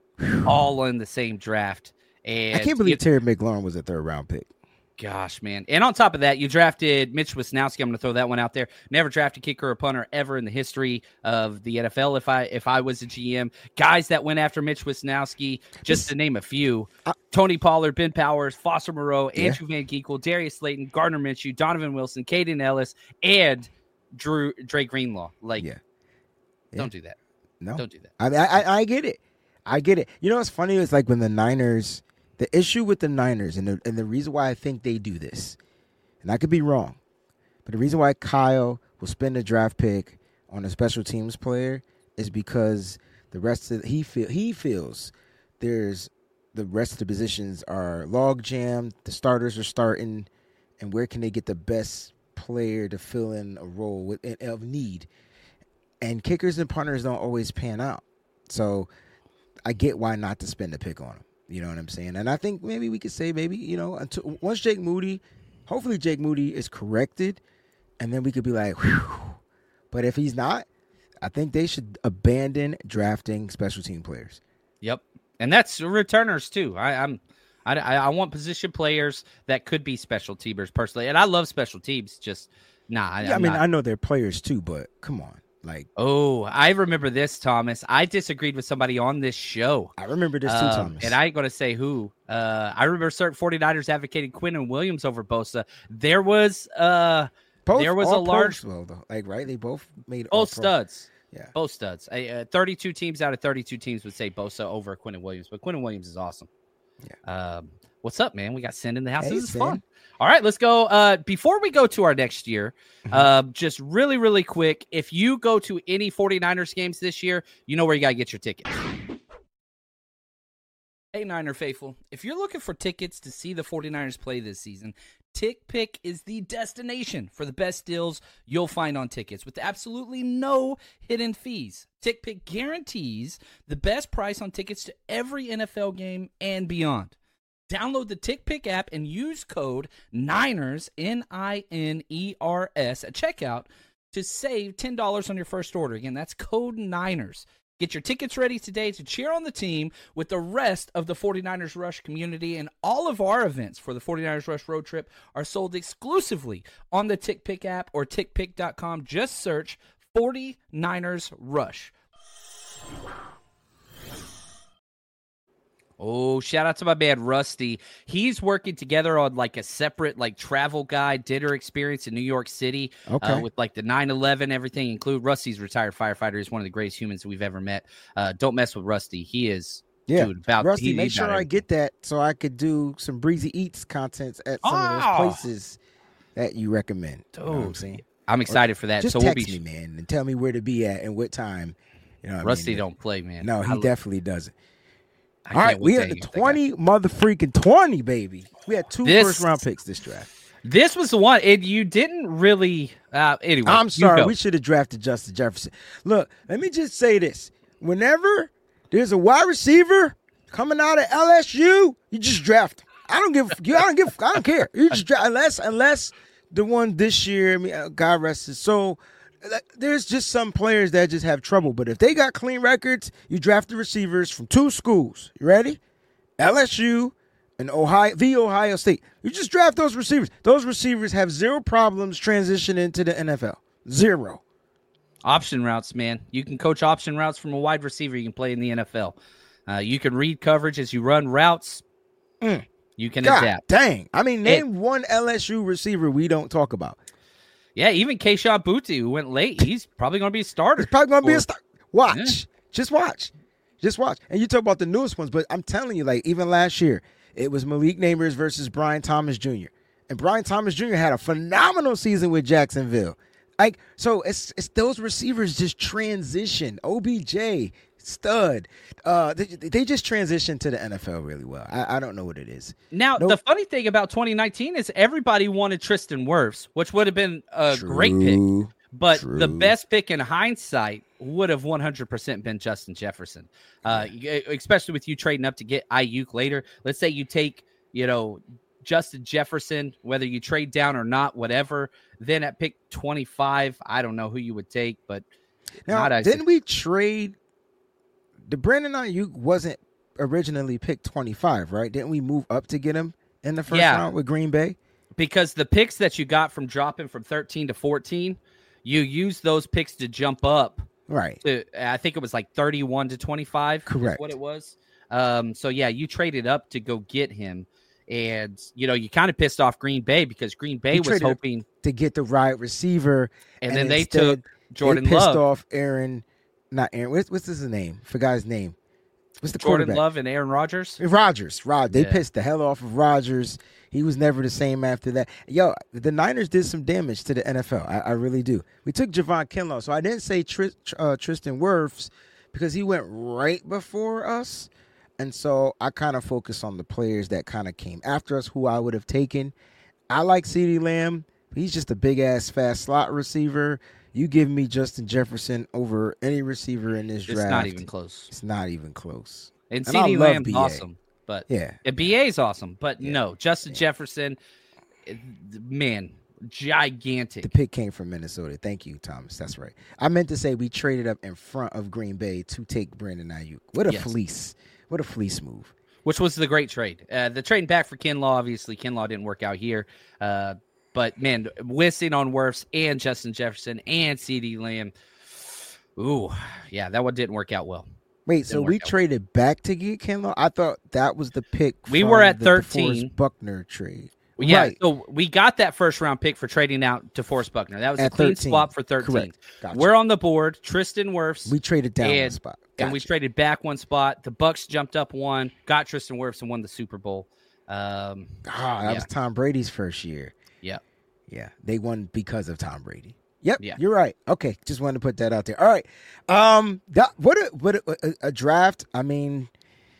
Speaker 4: all in the same draft. And
Speaker 5: I can't believe
Speaker 4: you,
Speaker 5: Terry McLaurin was a third round pick.
Speaker 4: Gosh, man. And on top of that, you drafted Mitch Wisnowski. I'm going to throw that one out there. Never drafted kicker or punter ever in the history of the N F L if I if I was a G M. Guys that went after Mitch Wisnowski, just
Speaker 5: This,
Speaker 4: to name a few.
Speaker 5: I,
Speaker 4: Tony Pollard, Ben Powers, Foster Moreau,
Speaker 5: yeah.
Speaker 4: Andrew Van Ginkel, Darius Slayton, Gardner Minshew, Donovan Wilson, Caden Ellis, and Drew Dre Greenlaw. Like,
Speaker 5: yeah. Yeah.
Speaker 4: don't do that.
Speaker 5: No.
Speaker 4: Don't do that.
Speaker 5: I mean, I, I, I get it. I get it. You know what's funny is like when the Niners, the issue with the Niners, and the, and the reason why I think they do this, and I could be wrong, but the reason why Kyle will spend a draft pick on a special teams player is because the rest of he feel he feels there's the rest of the positions are log jammed, the starters are starting, and where can they get the best player to fill in a role with, of need? And kickers and punters don't always pan out. So I get why not to spend a pick on them. You know what I'm saying? And I think maybe we could say maybe, you know, until once Jake Moody, hopefully Jake Moody is corrected, and then we could be like, whew. But if he's not, I think they should abandon drafting special team players.
Speaker 4: Yep. And that's returners too. I, I'm I, I want position players that could be special teamers personally. And I love special teams. Just nah. I,
Speaker 5: Yeah, I
Speaker 4: I'm
Speaker 5: mean,
Speaker 4: not.
Speaker 5: I know they're players too, but come on. Like,
Speaker 4: Oh, I remember this, Thomas. I disagreed with somebody on this show.
Speaker 5: I remember this too,
Speaker 4: Um,
Speaker 5: Thomas.
Speaker 4: And I ain't going to say who. Uh, I remember certain 49ers advocating Quinnen Williams over Bosa. There was uh,
Speaker 5: both,
Speaker 4: there was
Speaker 5: all
Speaker 4: a large
Speaker 5: pros, well, though. Like, right? They both made
Speaker 4: both
Speaker 5: all pro.
Speaker 4: studs.
Speaker 5: Yeah.
Speaker 4: Both studs. Uh, thirty-two teams out of thirty-two teams would say Bosa over Quinnen Williams, but Quinnen Williams is awesome.
Speaker 5: Yeah.
Speaker 4: Um, what's up, man? We got Sin in the house.
Speaker 5: Hey,
Speaker 4: this is
Speaker 5: Sin.
Speaker 4: fun. All right, let's go. Uh, before we go to our next year,
Speaker 5: Mhm.
Speaker 4: uh, just really, really quick, if you go to any 49ers games this year, you know where you got to get your tickets. Hey, Niner faithful, if you're looking for tickets to see the 49ers play this season, TickPick is the destination for the best deals you'll find on tickets with absolutely no hidden fees. TickPick guarantees the best price on tickets to every N F L game and beyond. Download the TickPick app and use code Niners, N I N E R S, at checkout to save ten dollars on your first order. Again, that's code Niners. Get your tickets ready today to cheer on the team with the rest of the 49ers Rush community, and all of our events for the 49ers Rush road trip are sold exclusively on the TickPick app or tick pick dot com. Just search 49ers Rush. Oh, shout out to my man Rusty. He's working together on like a separate like travel guide dinner experience in New York City.
Speaker 5: Okay.
Speaker 4: Uh, with like the nine eleven, everything include. Rusty's retired firefighter. He's one of the greatest humans we've ever met. Uh, don't mess with Rusty. He is
Speaker 5: Yeah,
Speaker 4: dude, about
Speaker 5: Rusty,
Speaker 4: he,
Speaker 5: make
Speaker 4: he's
Speaker 5: sure
Speaker 4: about
Speaker 5: I
Speaker 4: everything.
Speaker 5: get that so I could do some Breezy Eats contents at some
Speaker 4: Oh.
Speaker 5: of those places that you recommend. You know what I'm
Speaker 4: Dude,
Speaker 5: saying?
Speaker 4: I'm excited for that.
Speaker 5: Just
Speaker 4: so we'll
Speaker 5: text
Speaker 4: be
Speaker 5: me, man, and tell me where to be at and what time. You know, what
Speaker 4: Rusty
Speaker 5: I mean?
Speaker 4: don't play, man.
Speaker 5: No, he
Speaker 4: I-
Speaker 5: definitely doesn't.
Speaker 4: I
Speaker 5: All
Speaker 4: can't
Speaker 5: right,
Speaker 4: wait
Speaker 5: we
Speaker 4: to
Speaker 5: had the
Speaker 4: hang with that guy.
Speaker 5: twenty mother freaking twenty, baby. We had two
Speaker 4: This-
Speaker 5: first round picks this draft.
Speaker 4: This was the one. It, you didn't really. Uh, anyway,
Speaker 5: I'm
Speaker 4: you
Speaker 5: sorry,
Speaker 4: go.
Speaker 5: we should have drafted Justin Jefferson. Look, let me just say this: whenever there's a wide receiver coming out of L S U, you just draft him. I don't give. You, I don't give. I don't care. You just draft unless unless the one this year. I mean, uh, God rest his soul. uh, There's just some players that just have trouble. But if they got clean records, you draft the receivers from two schools. You ready? L S U and Ohio, the Ohio State. You just draft those receivers. Those receivers have zero problems transitioning to the N F L. Zero.
Speaker 4: Option routes, man. You can coach option routes from a wide receiver. You can play in the N F L. Uh, you can read coverage as you run routes.
Speaker 5: Mm.
Speaker 4: You can
Speaker 5: God
Speaker 4: adapt.
Speaker 5: dang. I mean,
Speaker 4: Hey.
Speaker 5: name one L S U receiver we don't talk about.
Speaker 4: Yeah, even Keyshawn Booty, who went late, he's probably going to be a starter.
Speaker 5: It's probably going to be
Speaker 4: Or-
Speaker 5: a star. Watch.
Speaker 4: Yeah.
Speaker 5: Just watch. Just watch. And you talk about the newest ones, but I'm telling you, like, even last year, it was Malik Neighbors versus Brian Thomas Junior And Brian Thomas Junior had a phenomenal season with Jacksonville. Like, so it's it's those receivers just transition. O B J, stud. Uh, they, they just transition to the N F L really well. I, I don't know what it is.
Speaker 4: Now,
Speaker 5: Nope.
Speaker 4: the funny thing about twenty nineteen is everybody wanted Tristan Wirfs, which would have been a great pick.
Speaker 5: True.
Speaker 4: But
Speaker 5: True.
Speaker 4: the best pick in hindsight would have one hundred percent been Justin Jefferson, uh, y- especially with you trading up to get Ayuk later. Let's say you take, you know, Justin Jefferson, whether you trade down or not, whatever. Then at pick twenty-five, I don't know who you would take, but
Speaker 5: Now,
Speaker 4: not as
Speaker 5: didn't we trade? The Brandon Ayuk wasn't originally picked twenty-five, right? Didn't we move up to get him in the first
Speaker 4: Yeah.
Speaker 5: round with Green Bay?
Speaker 4: because the picks that you got from dropping from thirteen to fourteen, you use those picks to jump up.
Speaker 5: Right.
Speaker 4: To, I think it was like thirty-one to twenty-five.
Speaker 5: Correct.
Speaker 4: Is what it was. Um, so yeah, you traded up to go get him, and you know you kind of pissed off Green Bay because Green Bay
Speaker 5: We
Speaker 4: was
Speaker 5: traded up
Speaker 4: hoping,
Speaker 5: to get the right receiver,
Speaker 4: and, then they
Speaker 5: instead
Speaker 4: took Jordan
Speaker 5: they pissed
Speaker 4: Love,
Speaker 5: off Aaron, not Aaron. What's, what's his name? Forgot his name. What's the
Speaker 4: Jordan
Speaker 5: quarterback?
Speaker 4: Love, and Aaron Rodgers.
Speaker 5: Rodgers. Rod. They
Speaker 4: Yeah.
Speaker 5: pissed the hell off of Rodgers. He was never the same after that. Yo, the Niners did some damage to the N F L. I, I really do. We took Javon Kinlaw, so I didn't say Tris, uh, Tristan Wirfs because he went right before us. And so I kind of focus on the players that kind of came after us, who I would have taken. I like CeeDee Lamb. He's just a big-ass, fast slot receiver. You give me Justin Jefferson over any receiver in this
Speaker 4: It's
Speaker 5: draft.
Speaker 4: not even close.
Speaker 5: It's not even close.
Speaker 4: And,
Speaker 5: And I
Speaker 4: CeeDee
Speaker 5: love
Speaker 4: Lamb's
Speaker 5: B A.
Speaker 4: awesome, but
Speaker 5: Yeah.
Speaker 4: and B A is awesome, but
Speaker 5: Yeah.
Speaker 4: no, Justin Jefferson, it- man, gigantic.
Speaker 5: The pick came from Minnesota. Thank you, Thomas. That's right. I meant to say we traded up in front of Green Bay to take Brandon Ayuk. What a
Speaker 4: Yes.
Speaker 5: fleece. What a fleece move.
Speaker 4: Which was the great trade. Uh, the trading back for Kinlaw, obviously, Kinlaw didn't work out here. Uh, but, man, whistling on Wirfs and Justin Jefferson and CeeDee Lamb. Ooh, yeah, that one didn't work out well.
Speaker 5: Wait, so
Speaker 4: work
Speaker 5: we
Speaker 4: out.
Speaker 5: traded back to get Kinlaw? I thought that was the pick
Speaker 4: We
Speaker 5: from
Speaker 4: were at
Speaker 5: the
Speaker 4: thirteen.
Speaker 5: DeForest Buckner trade.
Speaker 4: Yeah,
Speaker 5: Right.
Speaker 4: so we got that first round pick for trading out to Forrest Buckner. That was
Speaker 5: At
Speaker 4: a clean
Speaker 5: thirteen.
Speaker 4: swap for thirteen.
Speaker 5: Correct. Gotcha.
Speaker 4: We're on the board. Tristan Wirfs.
Speaker 5: We traded down one
Speaker 4: and,
Speaker 5: spot.
Speaker 4: and we
Speaker 5: Gotcha.
Speaker 4: traded back one spot. The Bucks jumped up one, got Tristan Wirfs, and won the Super Bowl. Um,
Speaker 5: Ah, that
Speaker 4: yeah.
Speaker 5: was Tom Brady's first year.
Speaker 4: yeah.
Speaker 5: Yeah, they won because of Tom Brady. Yep,
Speaker 4: Yeah.
Speaker 5: you're right. Okay, just wanted to put that out there. All right, um, that, what a what a, a, a draft. I mean,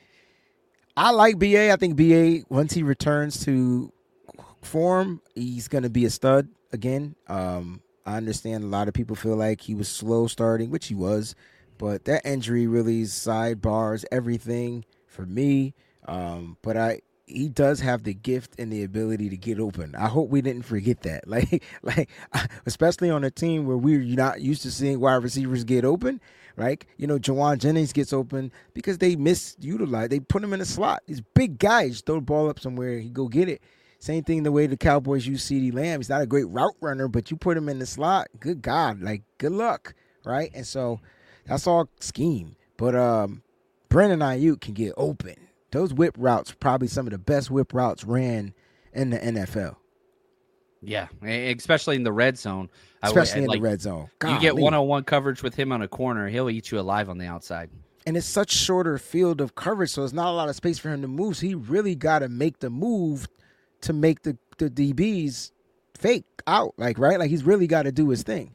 Speaker 5: I like B A. I think B A once he returns to form, he's going to be a stud again. Um, I understand a lot of people feel like he was slow starting, which he was, but that injury really sidebars everything for me. Um, but I. He does have the gift and the ability to get open. I hope we didn't forget that. Like, like, especially on a team where we're not used to seeing wide receivers get open, right? You know, Jawan Jennings gets open because they misutilize. They put him in a slot. These big guys throw the ball up somewhere, he go get it. Same thing the way the Cowboys use CeeDee Lamb. He's not a great route runner, but you put him in the slot. Good God, like good luck, right? And so that's all scheme. But um, Brandon Ayuk can get open. Those whip routes, probably some of the best whip routes ran in the N F L.
Speaker 4: Yeah, especially in the red zone.
Speaker 5: Especially
Speaker 4: I,
Speaker 5: in
Speaker 4: like,
Speaker 5: the red zone. Golly.
Speaker 4: You get one-on-one coverage with him on a corner, he'll eat you alive on the outside.
Speaker 5: And it's such shorter field of coverage, so it's not a lot of space for him to move. So he really got to make the move to make the, the D Bs fake out, like, right? Like, he's really got to do his thing.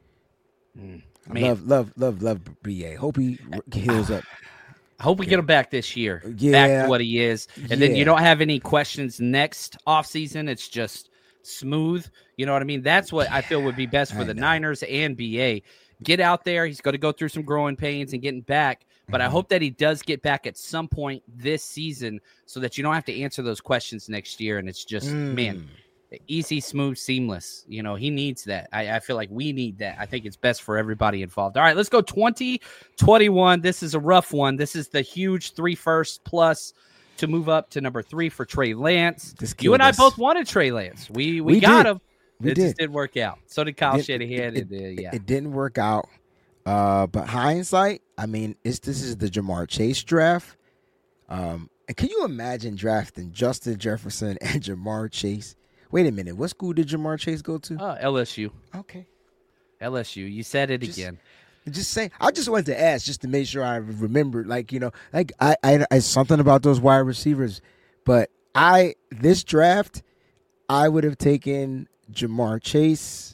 Speaker 4: Mm,
Speaker 5: I love, love, love, love B A. Hope he heals up.
Speaker 4: I hope we get him back this year,
Speaker 5: yeah.
Speaker 4: back to what he is. And
Speaker 5: yeah.
Speaker 4: then you don't have any questions next offseason. It's just smooth. You know what I mean? That's what I feel would be best for I the know. Niners and B A. Get out there. He's going to go through some growing pains and getting back. But mm-hmm. I hope that he does get back at some point this season so that you don't have to answer those questions next year. And it's just, mm. man, easy, smooth, seamless. You know, he needs that. I, I feel like we need that. I think it's best for everybody involved. All right, let's go twenty twenty-one. This is a rough one. This is the huge three first plus to move up to number three for Trey Lance. You and
Speaker 5: us.
Speaker 4: I both wanted Trey Lance. We we,
Speaker 5: we
Speaker 4: got
Speaker 5: did.
Speaker 4: him.
Speaker 5: We
Speaker 4: it
Speaker 5: did.
Speaker 4: just didn't work out. So did Kyle
Speaker 5: it,
Speaker 4: Shanahan.
Speaker 5: It,
Speaker 4: and, uh, yeah.
Speaker 5: it didn't work out. Uh, but hindsight, I mean, it's this is the Jamar Chase draft. Um, and can you imagine drafting Justin Jefferson and Jamar Chase? Wait a minute. What school did Jamar Chase go to?
Speaker 4: Uh, L S U.
Speaker 5: Okay.
Speaker 4: L S U. You said it
Speaker 5: just,
Speaker 4: again.
Speaker 5: Just saying. I just wanted to ask just to make sure I remembered. Like, you know, like I, I, I something about those wide receivers. But I, this draft, I would have taken Jamar Chase,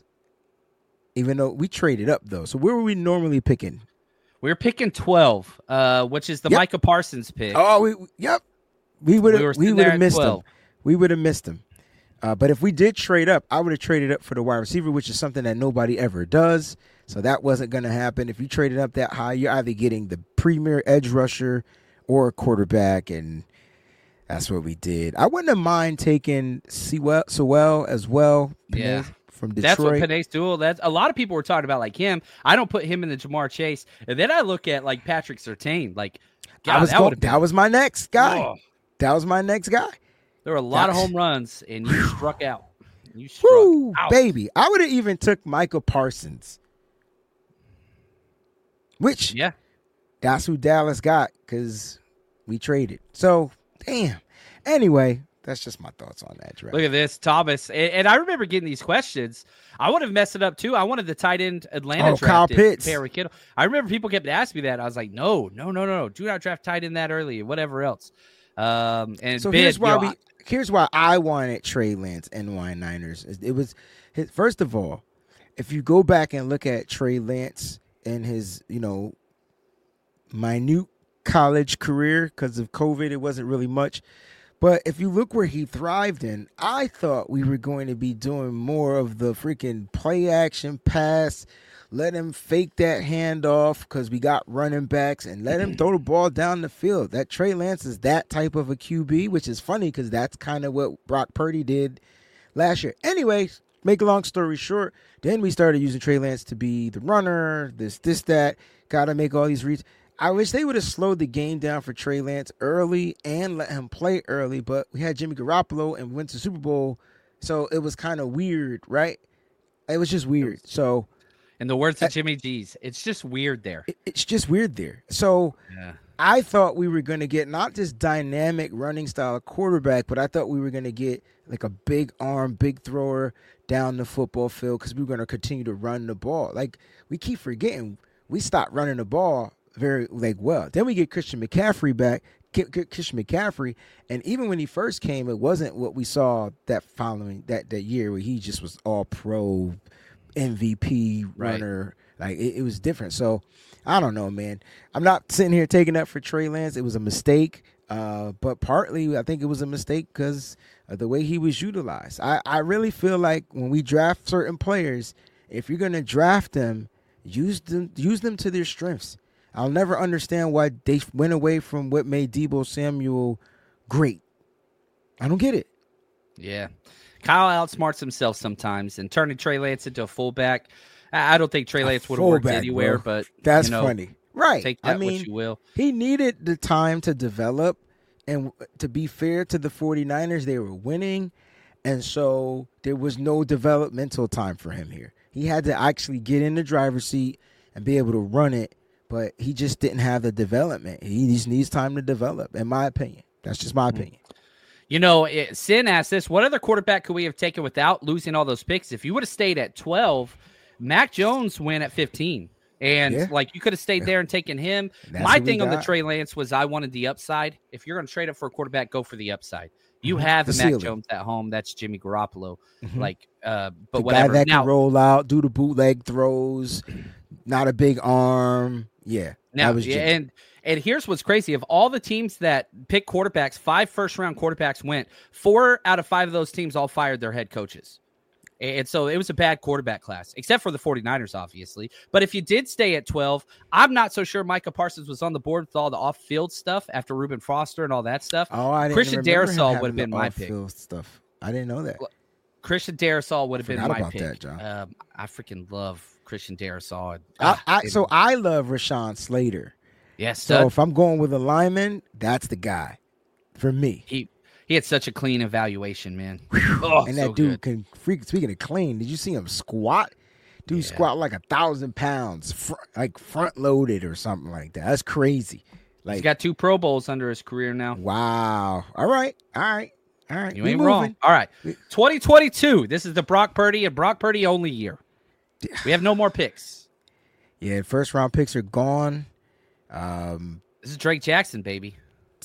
Speaker 5: even though we traded up, though. So where were we normally picking?
Speaker 4: We were picking twelve, uh, which is the
Speaker 5: yep.
Speaker 4: Micah Parsons pick.
Speaker 5: Oh, we, yep. We would have we, we would have missed
Speaker 4: twelve.
Speaker 5: him. We would have missed him. Uh, but if we did trade up, I would have traded up for the wide receiver, which is something that nobody ever does. So that wasn't going to happen. If you traded up that high, you're either getting the premier edge rusher or a quarterback, and that's what we did. I wouldn't have mind taking Sewell, Sewell as well.
Speaker 4: Yeah.
Speaker 5: Penez from Detroit.
Speaker 4: That's what Penei Sewell. That's a lot of people were talking about like him. I don't put him in the Jamar Chase, and then I look at like Patrick Surtain. Like, God,
Speaker 5: I was
Speaker 4: that,
Speaker 5: going, that was my next guy.
Speaker 4: Oh.
Speaker 5: That was my next guy.
Speaker 4: There were a lot
Speaker 5: That's...
Speaker 4: of home runs, and you struck out. You struck
Speaker 5: Woo,
Speaker 4: out.
Speaker 5: Baby. I would have even took Micah Parsons. Which,
Speaker 4: yeah,
Speaker 5: that's who Dallas got because we traded. So, damn. Anyway, that's just my thoughts on that draft.
Speaker 4: Look at this, Thomas. And, and I remember getting these questions. I would have messed it up, too. I wanted the tight end Atlanta
Speaker 5: oh,
Speaker 4: draft.
Speaker 5: Kyle Pitts.
Speaker 4: Perry Kittle. I remember people kept asking me that. I was like, no, no, no, no. Do not draft tight end that early or whatever else. Um, and
Speaker 5: so
Speaker 4: Ben,
Speaker 5: here's why
Speaker 4: you know,
Speaker 5: we here's why I wanted Trey Lance N Y Niners. It was his, first of all, if you go back and look at Trey Lance and his, you know, minute college career, because of COVID, it wasn't really much. But if you look where he thrived in, I thought we were going to be doing more of the freaking play action pass. Let him fake that handoff because we got running backs, and let him throw the ball down the field. That Trey Lance is that type of a Q B, which is funny because that's kind of what Brock Purdy did last year. Anyways, make a long story short, then we started using Trey Lance to be the runner, this, this, that. Got to make all these reads. I wish they would have slowed the game down for Trey Lance early and let him play early, but we had Jimmy Garoppolo and went to Super Bowl, so it was kind of weird, right? It was just weird. So,
Speaker 4: in the words of Jimmy G's, it's just weird there.
Speaker 5: It, it's just weird there. So
Speaker 4: yeah.
Speaker 5: I thought we were going to get not this dynamic running style quarterback, but I thought we were going to get like a big arm, big thrower down the football field because we were going to continue to run the ball. Like, we keep forgetting we stopped running the ball very like well. Then we get Christian McCaffrey back, Christian McCaffrey, and even when he first came, it wasn't what we saw that following that, that year where he just was all pro M V P runner. Right. Like it, it was different. So I don't know, man. I'm not sitting here taking up for Trey Lance. It was a mistake, uh, but partly I think it was a mistake because of the way he was utilized. I, I really feel like when we draft certain players, if you're going to draft them, use them use them to their strengths. I'll never understand why they went away from what made Deebo Samuel great. I don't get it.
Speaker 4: Yeah. Kyle outsmarts himself sometimes, and turning Trey Lance into a fullback, I don't think Trey Lance would have worked anywhere,
Speaker 5: bro.
Speaker 4: but
Speaker 5: that's
Speaker 4: you know,
Speaker 5: funny. Right.
Speaker 4: Take that
Speaker 5: I mean,
Speaker 4: what you will.
Speaker 5: He needed the time to develop, and to be fair to the 49ers, they were winning, and so there was no developmental time for him here. He had to actually get in the driver's seat and be able to run it, but he just didn't have the development. He just needs time to develop, in my opinion. That's just my opinion.
Speaker 4: You know, it, Sin asked this, what other quarterback could we have taken without losing all those picks? If you would have stayed at twelve, Mac Jones went at fifteen. And, yeah. like, you could have stayed yeah. there and taken him. That's my thing on the Trey Lance was I wanted the upside. If you're going to trade up for a quarterback, go for the upside. You mm-hmm. have the Mac ceiling. Jones at home. That's Jimmy Garoppolo. Mm-hmm. Like, uh, but
Speaker 5: the
Speaker 4: whatever.
Speaker 5: Guy that
Speaker 4: now,
Speaker 5: can roll out, do the bootleg throws, not a big arm. Yeah.
Speaker 4: Now,
Speaker 5: that was
Speaker 4: yeah, and and here's what's crazy. Of all the teams that pick quarterbacks, five first-round quarterbacks went. Four out of five of those teams all fired their head coaches. And so it was a bad quarterback class, except for the 49ers, obviously. But if you did stay at twelve, I'm not so sure Micah Parsons was on the board with all the off-field stuff after Reuben Foster and all that stuff.
Speaker 5: Oh, I didn't
Speaker 4: Christian Darrisaw would have been my
Speaker 5: pick. Stuff. I didn't know that.
Speaker 4: Christian Darrisaw would have been my
Speaker 5: about
Speaker 4: pick.
Speaker 5: That, John.
Speaker 4: Um, I freaking love Christian Darrisaw.
Speaker 5: I, I, so I love Rashawn Slater.
Speaker 4: Yes.
Speaker 5: So stud. If I'm going with a lineman, that's the guy for me.
Speaker 4: He he had such a clean evaluation, man. Oh,
Speaker 5: and that
Speaker 4: so
Speaker 5: dude
Speaker 4: good.
Speaker 5: can freak. Speaking of clean, did you see him squat? Dude yeah. squat like a thousand pounds, fr- like front loaded or something like that. That's crazy. Like
Speaker 4: he's got two Pro Bowls under his career now.
Speaker 5: Wow. All right. All right. All right.
Speaker 4: You
Speaker 5: we
Speaker 4: ain't
Speaker 5: moving.
Speaker 4: wrong. All right. twenty twenty-two. This is the Brock Purdy and Brock Purdy only year. We have no more picks.
Speaker 5: Yeah, first round picks are gone. Um,
Speaker 4: this is Drake Jackson, baby.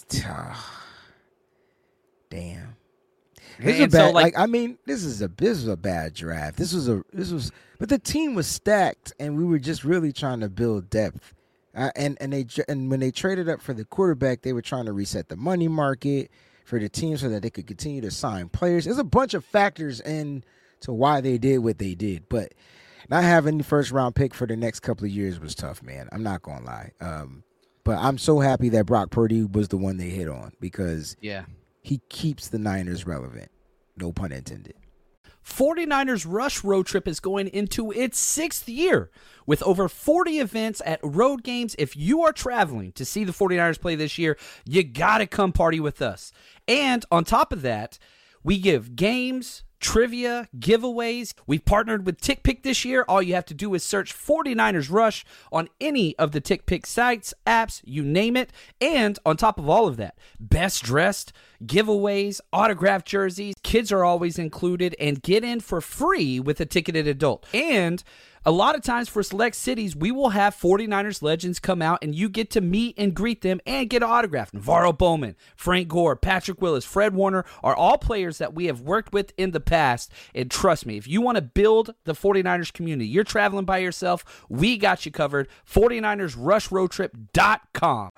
Speaker 5: Damn. This is a bad, so, like, like I mean, this is a this is a bad draft. This was a this was, but the team was stacked, and we were just really trying to build depth. Uh, and and they and when they traded up for the quarterback, they were trying to reset the money market for the team so that they could continue to sign players. There's a bunch of factors into why they did what they did, but not having the first round pick for the next couple of years was tough, man. I'm not gonna lie. Um, but I'm so happy that Brock Purdy was the one they hit on because
Speaker 4: yeah.
Speaker 5: he keeps the Niners relevant. No pun intended.
Speaker 9: 49ers Rush Road Trip is going into its sixth year with over forty events at road games. If you are traveling to see the 49ers play this year, you got to come party with us. And on top of that, we give games, trivia, giveaways. We've partnered with TickPick this year. All you have to do is search 49ers Rush on any of the TickPick sites, apps, you name it. And on top of all of that, best dressed, giveaways, autographed jerseys, kids are always included, and get in for free with a ticketed adult. And a lot of times for select cities, we will have 49ers legends come out and you get to meet and greet them and get an autograph. Navarro Bowman, Frank Gore, Patrick Willis, Fred Warner are all players that we have worked with in the past. And trust me, if you want to build the 49ers community, you're traveling by yourself, we got you covered. 49ers Rush Road Trip dot com.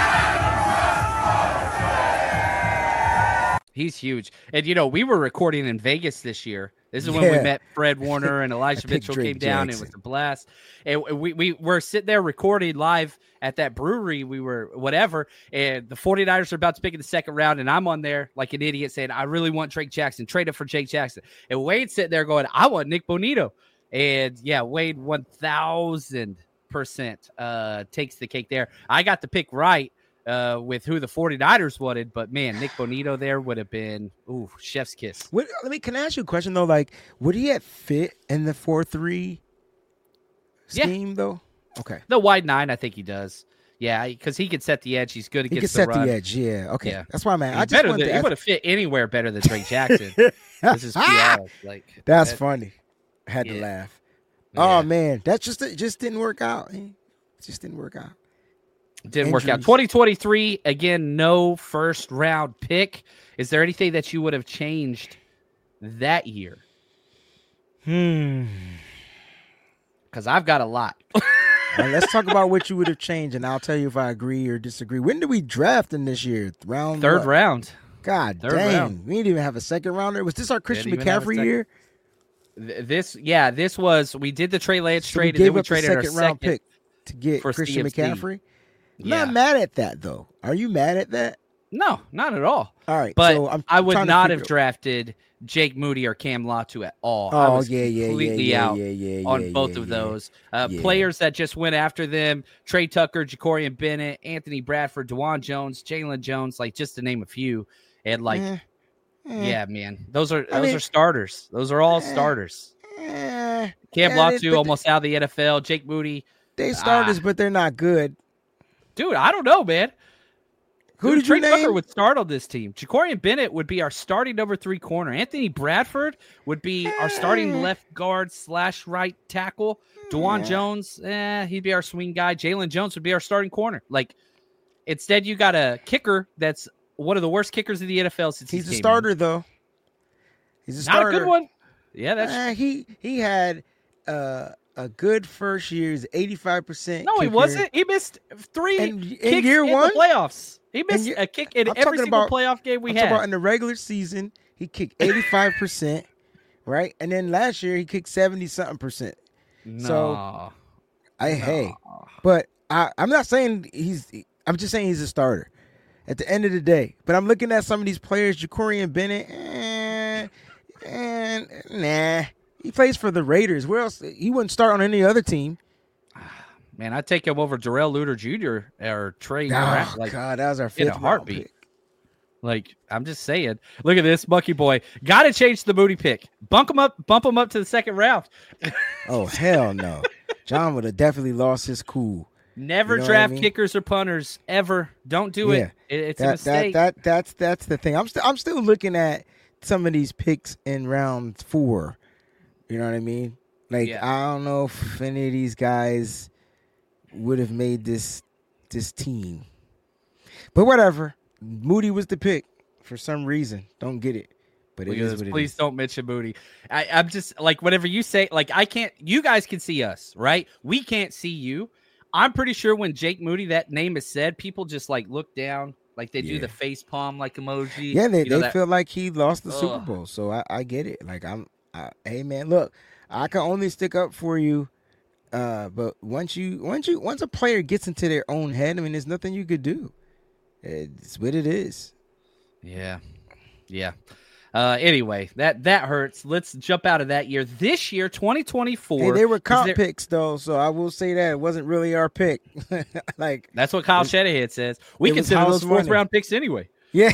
Speaker 4: He's huge. And, you know, we were recording in Vegas this year. This is when
Speaker 5: yeah.
Speaker 4: we met Fred Warner and Elijah Mitchell came down. Jackson. It was a blast. And we, we were sitting there recording live at that brewery. We were whatever. And the 49ers are about to pick in the second round. And I'm on there like an idiot saying, I really want Drake Jackson. Trade it for Jake Jackson. And Wade's sitting there going, I want Nick Bonito. And, yeah, Wade one thousand percent uh, takes the cake there. I got the pick right. Uh, with who the 49ers wanted, but man, Nick Bonito there would have been ooh, chef's kiss.
Speaker 5: What, let me can I ask you a question though? Like, would he have fit in the four three scheme
Speaker 4: yeah.
Speaker 5: though? Okay,
Speaker 4: the wide nine, I think he does. Yeah, because he could set the edge. He's good against
Speaker 5: he
Speaker 4: the
Speaker 5: could set
Speaker 4: run.
Speaker 5: the edge. Yeah, okay, yeah. That's why I'm at. I just
Speaker 4: better
Speaker 5: wanted
Speaker 4: than,
Speaker 5: to
Speaker 4: he
Speaker 5: ask...
Speaker 4: would have fit anywhere better than Drake Jackson. This is P R. Like
Speaker 5: that's
Speaker 4: that,
Speaker 5: funny. I had
Speaker 4: yeah.
Speaker 5: to laugh.
Speaker 4: Yeah.
Speaker 5: Oh man, that just it just didn't work out. It just didn't work out.
Speaker 4: Didn't
Speaker 5: Injuries.
Speaker 4: work out. twenty twenty-three, again, no first round pick. Is there anything that you would have changed that year?
Speaker 5: Hmm.
Speaker 4: Because I've got a lot.
Speaker 5: Now, let's talk about what you would have changed, and I'll tell you if I agree or disagree. When did we draft in this year? Round
Speaker 4: Third
Speaker 5: what?
Speaker 4: round.
Speaker 5: God
Speaker 4: Third
Speaker 5: dang.
Speaker 4: round.
Speaker 5: We didn't even have a second rounder. Was this our Christian McCaffrey year?
Speaker 4: This, yeah, this was, we did the Trey Lance
Speaker 5: so
Speaker 4: trade,
Speaker 5: we
Speaker 4: and then we
Speaker 5: up
Speaker 4: traded
Speaker 5: the
Speaker 4: our
Speaker 5: second
Speaker 4: second
Speaker 5: round pick to get
Speaker 4: for
Speaker 5: Christian
Speaker 4: C M C.
Speaker 5: McCaffrey. I'm
Speaker 4: Yeah.
Speaker 5: not mad at that, though. Are you mad at that?
Speaker 4: No, not at all.
Speaker 5: All right.
Speaker 4: But
Speaker 5: so I'm
Speaker 4: I would
Speaker 5: trying to
Speaker 4: not
Speaker 5: figure-
Speaker 4: have drafted Jake Moody or Cam Latu at all.
Speaker 5: Oh,
Speaker 4: I was
Speaker 5: yeah, yeah,
Speaker 4: completely
Speaker 5: yeah, yeah,
Speaker 4: out
Speaker 5: yeah, yeah,
Speaker 4: on
Speaker 5: yeah,
Speaker 4: both
Speaker 5: yeah,
Speaker 4: of
Speaker 5: yeah.
Speaker 4: those. Uh,
Speaker 5: Yeah.
Speaker 4: Players that just went after them, Trey Tucker, Jacorian Bennett, Anthony Bradford, DeJuan Jones, Jalen Jones, like just to name a few. And like,
Speaker 5: Eh, eh.
Speaker 4: yeah, man, those are
Speaker 5: I
Speaker 4: those
Speaker 5: mean-
Speaker 4: are starters. Those are all
Speaker 5: Eh.
Speaker 4: starters.
Speaker 5: Eh,
Speaker 4: Cam
Speaker 5: yeah,
Speaker 4: Latu
Speaker 5: they- but
Speaker 4: almost out of the N F L. Jake Moody,
Speaker 5: They starters,
Speaker 4: Ah.
Speaker 5: but they're not good.
Speaker 4: dude, I don't know, man.
Speaker 5: Who
Speaker 4: Dude,
Speaker 5: did you
Speaker 4: Trey Tucker
Speaker 5: name?
Speaker 4: would start on this team. Jacorian Bennett would be our starting number three corner. Anthony Bradford would be our starting left guard slash right tackle. DeJuan Jones, eh, he'd be our swing guy. Jalen Jones would be our starting corner. Like, instead, you got a kicker that's one of the worst kickers in the N F L since
Speaker 5: He's a
Speaker 4: came
Speaker 5: starter,
Speaker 4: in.
Speaker 5: though. He's a
Speaker 4: Not
Speaker 5: starter.
Speaker 4: a good one. Yeah, that's
Speaker 5: Uh, he he had uh, a good first year. He's eighty-five percent.
Speaker 4: no, he
Speaker 5: kicker.
Speaker 4: wasn't. He missed three
Speaker 5: In- in
Speaker 4: kicks
Speaker 5: year
Speaker 4: in
Speaker 5: one?
Speaker 4: the playoffs. He missed
Speaker 5: year-
Speaker 4: a kick in
Speaker 5: I'm
Speaker 4: every
Speaker 5: talking
Speaker 4: single
Speaker 5: about-
Speaker 4: playoff game we
Speaker 5: I'm
Speaker 4: had.
Speaker 5: talking about in the regular season, he kicked eighty-five percent, right? And then last year he kicked seventy something percent.
Speaker 4: no.
Speaker 5: So I hey, but I I'm not saying he's. I'm just saying he's a starter. At the end of the day, but I'm looking at some of these players, Jacorian Bennett, and and nah, he plays for the Raiders. Where else? He wouldn't start on any other team.
Speaker 4: Man, I'd take him over Darrell Luter Junior or Trey.
Speaker 5: Oh
Speaker 4: Grant, like,
Speaker 5: God, that was our
Speaker 4: in
Speaker 5: fifth
Speaker 4: a
Speaker 5: round
Speaker 4: heartbeat.
Speaker 5: pick.
Speaker 4: Like, I'm just saying. Look at this, Bucky boy. Got to change the Moody pick. Bump him up. Bump him up to the second round.
Speaker 5: Oh hell no, John would have definitely lost his cool.
Speaker 4: Never
Speaker 5: You know what
Speaker 4: draft
Speaker 5: I mean?
Speaker 4: kickers or punters ever. Don't do
Speaker 5: Yeah.
Speaker 4: it. it. It's a
Speaker 5: That,
Speaker 4: mistake.
Speaker 5: that that that's that's the thing. I'm still I'm still looking at some of these picks in round four. You know what I mean? Like
Speaker 4: Yeah.
Speaker 5: I don't know if any of these guys would have made this this team. But whatever. Moody was the pick for some reason. Don't get it. But it
Speaker 4: Look at
Speaker 5: is
Speaker 4: this.
Speaker 5: what it
Speaker 4: Please
Speaker 5: is.
Speaker 4: don't mention Moody. I, I'm just like, whatever you say, like, I can't, you guys can see us, right? We can't see you. I'm pretty sure when Jake Moody, that name is said, people just like look down, like they do
Speaker 5: Yeah.
Speaker 4: the face palm like emoji.
Speaker 5: Yeah, they,
Speaker 4: You know
Speaker 5: they
Speaker 4: that-
Speaker 5: feel like he lost the Super
Speaker 4: Ugh.
Speaker 5: Bowl. So I, I get it. Like I'm I, hey man, look, I can only stick up for you. Uh, but once you once you once a player gets into their own head, I mean there's nothing you could do. It's what it is.
Speaker 4: Yeah. Yeah. Uh, anyway, that that hurts. Let's jump out of that year. This year, twenty twenty-four.
Speaker 5: Hey, they were
Speaker 4: is
Speaker 5: comp
Speaker 4: there-
Speaker 5: picks though, so I will say that it wasn't really our pick. Like
Speaker 4: That's what Kyle Shanahan says. We
Speaker 5: it was
Speaker 4: consider
Speaker 5: house
Speaker 4: those fourth
Speaker 5: money.
Speaker 4: round picks anyway.
Speaker 5: yeah.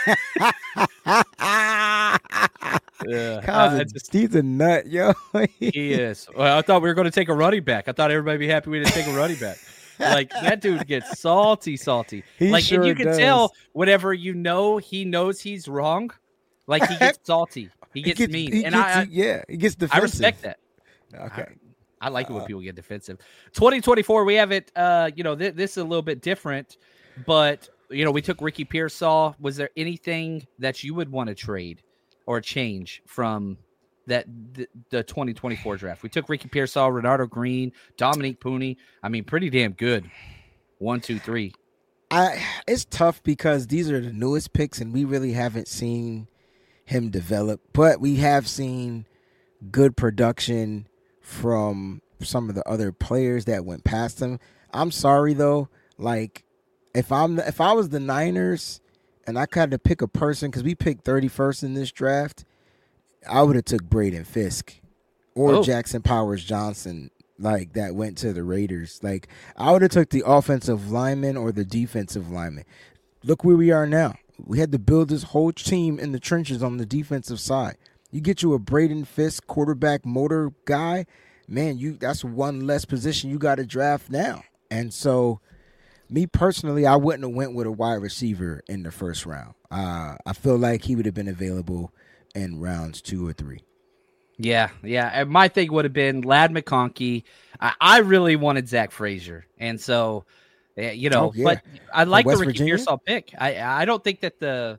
Speaker 4: Yeah.
Speaker 5: Kyle's
Speaker 4: Uh,
Speaker 5: a,
Speaker 4: I just-
Speaker 5: he's a nut, yo.
Speaker 4: He is. Well, I thought we were going to take a running back. I thought everybody would be happy we didn't take a running back. Like, that dude gets salty, salty.
Speaker 5: He
Speaker 4: like,
Speaker 5: sure
Speaker 4: and you can
Speaker 5: does.
Speaker 4: tell whenever you know he knows he's wrong, like he gets salty. He gets,
Speaker 5: gets-
Speaker 4: mean.
Speaker 5: he
Speaker 4: and
Speaker 5: gets-
Speaker 4: I, I,
Speaker 5: yeah, he gets
Speaker 4: I
Speaker 5: defensive.
Speaker 4: respect that.
Speaker 5: Okay.
Speaker 4: I like it when people get defensive. twenty twenty-four, we have it, uh, you know, th- this is a little bit different, but, you know, we took Ricky Pearsall. Was there anything that you would want to trade or change from that the, the twenty twenty-four draft? We took Ricky Pearsall, Renardo Green, Dominique Pooney. I mean, pretty damn good. One, two, three.
Speaker 5: I it's tough because these are the newest picks and we really haven't seen him develop, but we have seen good production from some of the other players that went past him. I'm sorry though, like if I'm if I was the Niners and I had to pick a person because we picked thirty-first in this draft, I would have took Braden Fisk or
Speaker 4: Oh.
Speaker 5: Jackson Powers Johnson. Like that went to the Raiders. Like I would have took the offensive lineman or the defensive lineman. Look where we are now. We had to build this whole team in the trenches on the defensive side. You get you a Braden Fisk quarterback motor guy, man, you that's one less position you got to draft now. And so, me personally, I wouldn't have went with a wide receiver in the first round. Uh, I feel like he would have been available in rounds two or three.
Speaker 4: Yeah, yeah. And my thing would have been Lad McConkey. I, I really wanted Zach Frazier, and so eh, you know,
Speaker 5: Oh, yeah.
Speaker 4: but I like the
Speaker 5: West
Speaker 4: Ricky
Speaker 5: Virginia?
Speaker 4: Pearsall pick. I I don't think that the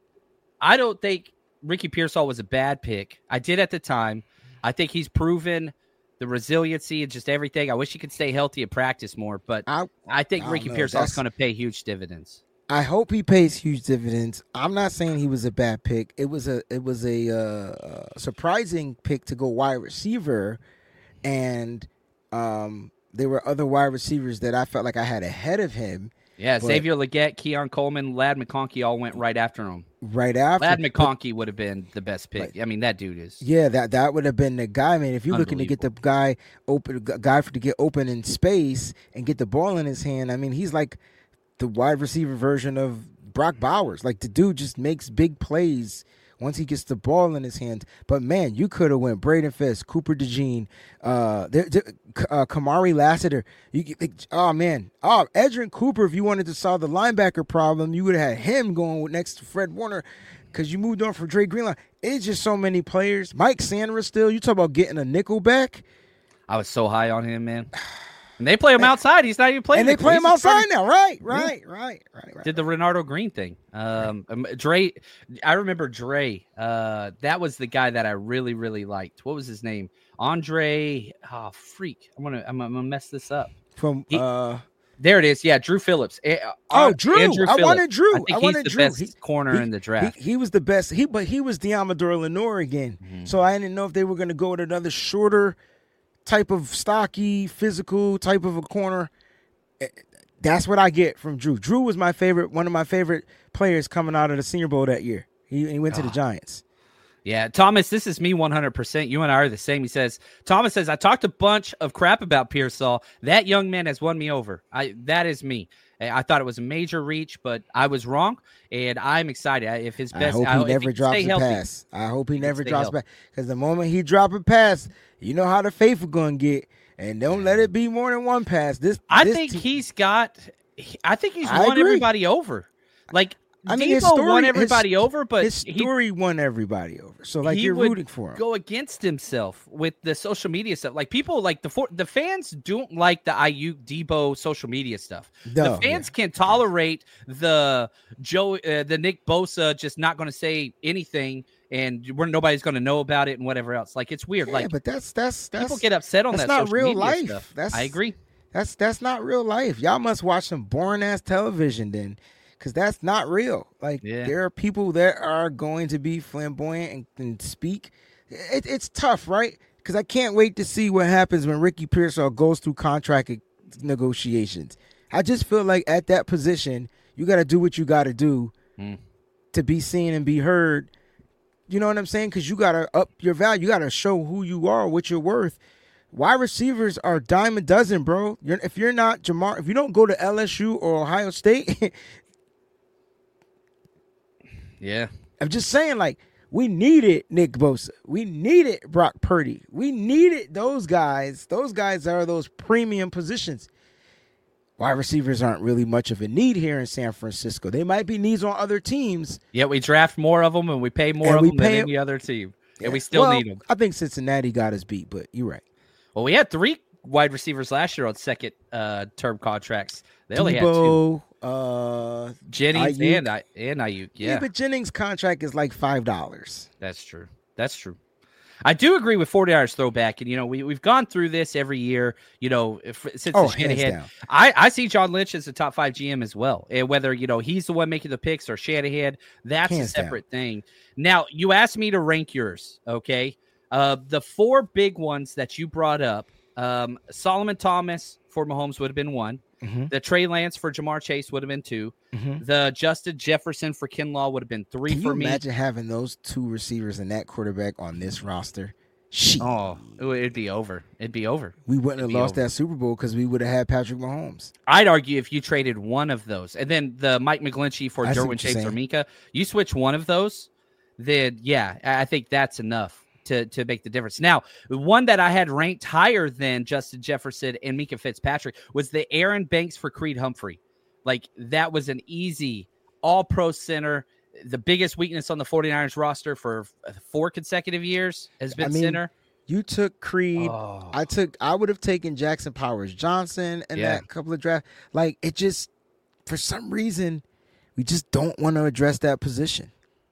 Speaker 4: I don't think Ricky Pearsall was a bad pick. I did at the time. I think he's proven the resiliency and just everything. I wish he could stay healthy and practice more, but
Speaker 5: I
Speaker 4: I think
Speaker 5: I don't
Speaker 4: Ricky
Speaker 5: know.
Speaker 4: Pearsall is
Speaker 5: That's-
Speaker 4: going to pay huge dividends.
Speaker 5: I hope he pays huge dividends. I'm not saying he was a bad pick. It was a it was a uh, surprising pick to go wide receiver, and um, there were other wide receivers that I felt like I had ahead of him.
Speaker 4: Yeah,
Speaker 5: But-
Speaker 4: Xavier Legette, Keon Coleman, Lad McConkey all went right after him.
Speaker 5: Right after,
Speaker 4: Lad
Speaker 5: but-
Speaker 4: McConkey would have been the best pick. I mean, that dude is.
Speaker 5: Yeah, that that would have been the guy, man. If you're looking to get the guy open, g- guy for to get open in space and get the ball in his hand, I mean, he's like the wide receiver version of Brock Bowers. Like the dude just makes big plays once he gets the ball in his hands. But, man, you could have went Braden Fisk, Cooper DeJean, uh, uh, Kamari Lassiter. You, oh, man. Oh, Edgerrin Cooper, if you wanted to solve the linebacker problem, you would have had him going next to Fred Warner because you moved on from Dre Greenlaw. It's just so many players. Mike Sanders still. You talk about getting a nickel back.
Speaker 4: I was so high on him, man. And they play him outside. He's not even playing.
Speaker 5: And they play him outside now. Right, right, yeah. right, right, right.
Speaker 4: Did the Renardo Green thing. Um, right. Dre, I remember Dre. Uh, that was the guy that I really, really liked. What was his name? Andre. Oh, freak. I'm gonna, I'm gonna mess this up.
Speaker 5: From
Speaker 4: he,
Speaker 5: uh,
Speaker 4: there it is. Yeah, Drew Phillips. Uh,
Speaker 5: oh, Drew.
Speaker 4: Andrew
Speaker 5: I
Speaker 4: Phillips.
Speaker 5: wanted Drew.
Speaker 4: I think
Speaker 5: I
Speaker 4: he's
Speaker 5: wanted
Speaker 4: the
Speaker 5: Drew.
Speaker 4: best
Speaker 5: he,
Speaker 4: corner
Speaker 5: he,
Speaker 4: in the draft.
Speaker 5: He, he was the best. He, but he was Diamador Lenore again. Mm-hmm. So I didn't know if they were gonna go with another shorter type of stocky, physical type of a corner. That's what I get from Drew. Drew was my favorite, one of my favorite players coming out of the Senior Bowl that year. He, he went to the Giants.
Speaker 4: Yeah, Thomas, this is me one hundred percent. You and I are the same. He says, Thomas says, I talked a bunch of crap about Pearsall. That young man has won me over. I That is me. I thought it was a major reach, but I was wrong, and I'm excited. If his best,
Speaker 5: I hope he
Speaker 4: I,
Speaker 5: never
Speaker 4: he
Speaker 5: drops a
Speaker 4: healthy,
Speaker 5: pass. I hope he, he never drops a pass. Because the moment he drop a pass, you know how the faithful going to get. And don't let it be more than one pass. This,
Speaker 4: I
Speaker 5: this
Speaker 4: think
Speaker 5: te-
Speaker 4: he's got. I think he's
Speaker 5: I
Speaker 4: won
Speaker 5: agree.
Speaker 4: everybody over. Like
Speaker 5: I mean,
Speaker 4: Debo
Speaker 5: his story,
Speaker 4: won everybody
Speaker 5: his,
Speaker 4: over, but
Speaker 5: his story he, won everybody over. So like you're
Speaker 4: would
Speaker 5: rooting for him.
Speaker 4: Go against himself with the social media stuff. Like people like the for, the fans don't like the Ayuk Debo social media stuff.
Speaker 5: No,
Speaker 4: the fans
Speaker 5: yeah.
Speaker 4: can tolerate the Joe, uh, the Nick Bosa just not going to say anything. And we're, nobody's going to know about it and whatever else. Like it's weird.
Speaker 5: Yeah,
Speaker 4: like,
Speaker 5: but that's that's that's
Speaker 4: people get upset on
Speaker 5: that's
Speaker 4: that.
Speaker 5: Not
Speaker 4: social
Speaker 5: real
Speaker 4: media
Speaker 5: life.
Speaker 4: Stuff.
Speaker 5: That's
Speaker 4: I agree.
Speaker 5: That's that's not real life. Y'all must watch some boring ass television then, because that's not real. Like
Speaker 4: yeah.
Speaker 5: there are people that are going to be flamboyant and, and speak. It, it's tough, right? Because I can't wait to see what happens when Ricky Pearsall goes through contract negotiations. I just feel like at that position, you got to do what you got to do
Speaker 4: mm. to
Speaker 5: be seen and be heard. You know what I'm saying? Because you got to up your value. You got to show who you are, what you're worth. Wide receivers are dime a dozen, bro. You're, if you're not Jamar, if you don't go to L S U or Ohio State,
Speaker 4: yeah.
Speaker 5: I'm just saying, like, we needed Nick Bosa. We needed Brock Purdy. We needed those guys. Those guys are those premium positions. Wide receivers aren't really much of a need here in San Francisco. They might be needs on other teams.
Speaker 4: Yeah, we draft more of them and we pay more
Speaker 5: and
Speaker 4: of them than
Speaker 5: him.
Speaker 4: any other team.
Speaker 5: Yeah.
Speaker 4: And we still
Speaker 5: well,
Speaker 4: need them.
Speaker 5: I think Cincinnati got us beat, but you're right.
Speaker 4: Well, we had three wide receivers last year on second uh, term contracts. They only
Speaker 5: Debo,
Speaker 4: had two.
Speaker 5: Uh,
Speaker 4: Jennings
Speaker 5: Ayuk.
Speaker 4: and I and Ayuk. Yeah.
Speaker 5: yeah, but Jennings' contract is like five dollars.
Speaker 4: That's true. That's true. I do agree with forty-niners throwback, and you know we we've gone through this every year. You know, if, since
Speaker 5: oh,
Speaker 4: the Shanahan, I, I see John Lynch as a top five G M as well. And whether you know he's the one making the picks or Shanahan, that's hands a separate down. thing. Now you asked me to rank yours, okay? Uh, the four big ones that you brought up, um, Solomon Thomas for Mahomes would have been one.
Speaker 5: Mm-hmm.
Speaker 4: The Trey Lance for Jamar Chase would have been two.
Speaker 5: Mm-hmm.
Speaker 4: The Justin Jefferson for Kinlaw would have been three
Speaker 5: Can
Speaker 4: for
Speaker 5: you
Speaker 4: me.
Speaker 5: Imagine having those two receivers and that quarterback on this roster. Sheet.
Speaker 4: Oh, it'd be over. It'd be over.
Speaker 5: We wouldn't
Speaker 4: it'd
Speaker 5: have lost
Speaker 4: over.
Speaker 5: that Super Bowl because we would have had Patrick Mahomes.
Speaker 4: I'd argue if you traded one of those, and then the Mike McGlinchey for
Speaker 5: I
Speaker 4: Derwin James or Minka, you switch one of those, then yeah, I think that's enough to to make the difference. Now, the one that I had ranked higher than Justin Jefferson and Minka Fitzpatrick was the Aaron Banks for Creed Humphrey. Like, that was an easy all-pro center. The biggest weakness on the forty-niners roster for four consecutive years has been
Speaker 5: I mean,
Speaker 4: center.
Speaker 5: You took Creed.
Speaker 4: Oh.
Speaker 5: I took. I would have taken Jackson Powers Johnson and
Speaker 4: Yeah.
Speaker 5: that couple of draft. Like, it just, for some reason, we just don't want to address that position.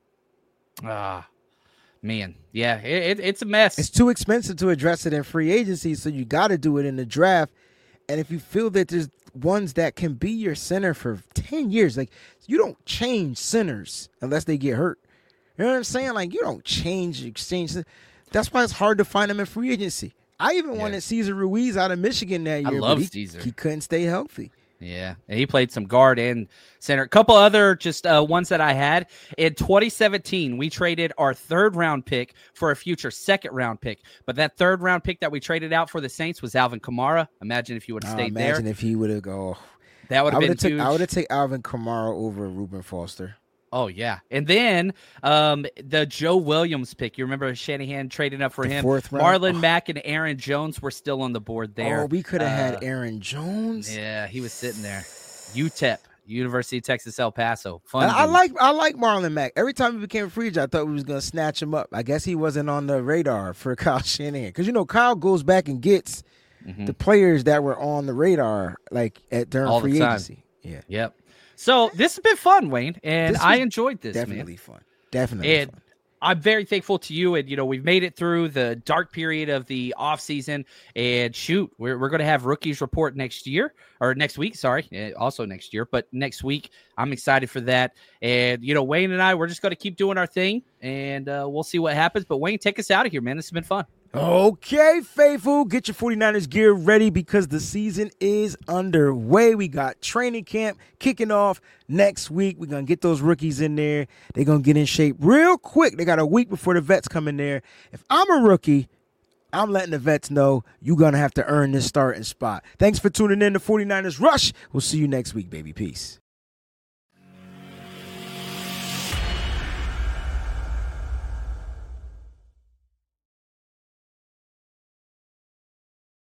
Speaker 4: Ah, man, yeah, it, it, it's a mess.
Speaker 5: It's too expensive to address it in free agency, so you got to do it in the draft. And if you feel that there's ones that can be your center for ten years, like, you don't change centers unless they get hurt. You know what I'm saying? Like, you don't change, exchange. That's why it's hard to find them in free agency. I even
Speaker 4: Yeah.
Speaker 5: wanted Cesar Ruiz out of Michigan that year.
Speaker 4: I love
Speaker 5: but he,
Speaker 4: Cesar.
Speaker 5: He couldn't stay healthy.
Speaker 4: Yeah, and he played some guard and center. A couple other just uh, ones that I had. In twenty seventeen, we traded our third-round pick for a future second-round pick. But that third-round pick that we traded out for the Saints was Alvin Kamara. Imagine if you would have
Speaker 5: Uh,
Speaker 4: stayed
Speaker 5: imagine
Speaker 4: there.
Speaker 5: if he would have go.
Speaker 4: That would
Speaker 5: I
Speaker 4: have
Speaker 5: would
Speaker 4: been
Speaker 5: have took.
Speaker 4: huge.
Speaker 5: I would have taken Alvin Kamara over Reuben Foster.
Speaker 4: Oh, yeah. And then um, the Joe Williams pick. You remember Shanahan trading up for
Speaker 5: The
Speaker 4: him?
Speaker 5: fourth round?
Speaker 4: Marlon
Speaker 5: Oh.
Speaker 4: Mack and Aaron Jones were still on the board there.
Speaker 5: Oh, we could have
Speaker 4: Uh,
Speaker 5: had Aaron Jones.
Speaker 4: Yeah, he was sitting there. U T E P, University of Texas El Paso. Fun.
Speaker 5: And I
Speaker 4: dude.
Speaker 5: like I like Marlon Mack. Every time he became a free agent, I thought we was gonna snatch him up. I guess he wasn't on the radar for Kyle Shanahan because you know Kyle goes back and gets
Speaker 4: Mhm.
Speaker 5: the players that were on the radar like at during
Speaker 4: All the
Speaker 5: free
Speaker 4: time.
Speaker 5: agency. Yeah,
Speaker 4: Yep. So this has been fun, Wayne, and
Speaker 5: This
Speaker 4: I
Speaker 5: was
Speaker 4: enjoyed this,
Speaker 5: definitely
Speaker 4: man.
Speaker 5: fun. Definitely
Speaker 4: And
Speaker 5: fun.
Speaker 4: I'm very thankful to you. And, you know, we've made it through the dark period of the offseason. And shoot, we're, we're going to have rookies report next year or next week. Sorry. eh, Also next year. But next week, I'm excited for that. And, you know, Wayne and I, we're just going to keep doing our thing and uh, we'll see what happens. But Wayne, take us out of here, man. This has been fun.
Speaker 5: Okay, faithful, get your 49ers gear ready because the season is underway. We got training camp kicking off next week. We're going to get those rookies in there. They're going to get in shape real quick. They got a week before the vets come in there. If I'm a rookie, I'm letting the vets know you're going to have to earn this starting spot. Thanks for tuning in to 49ers Rush. We'll see you next week, baby. Peace.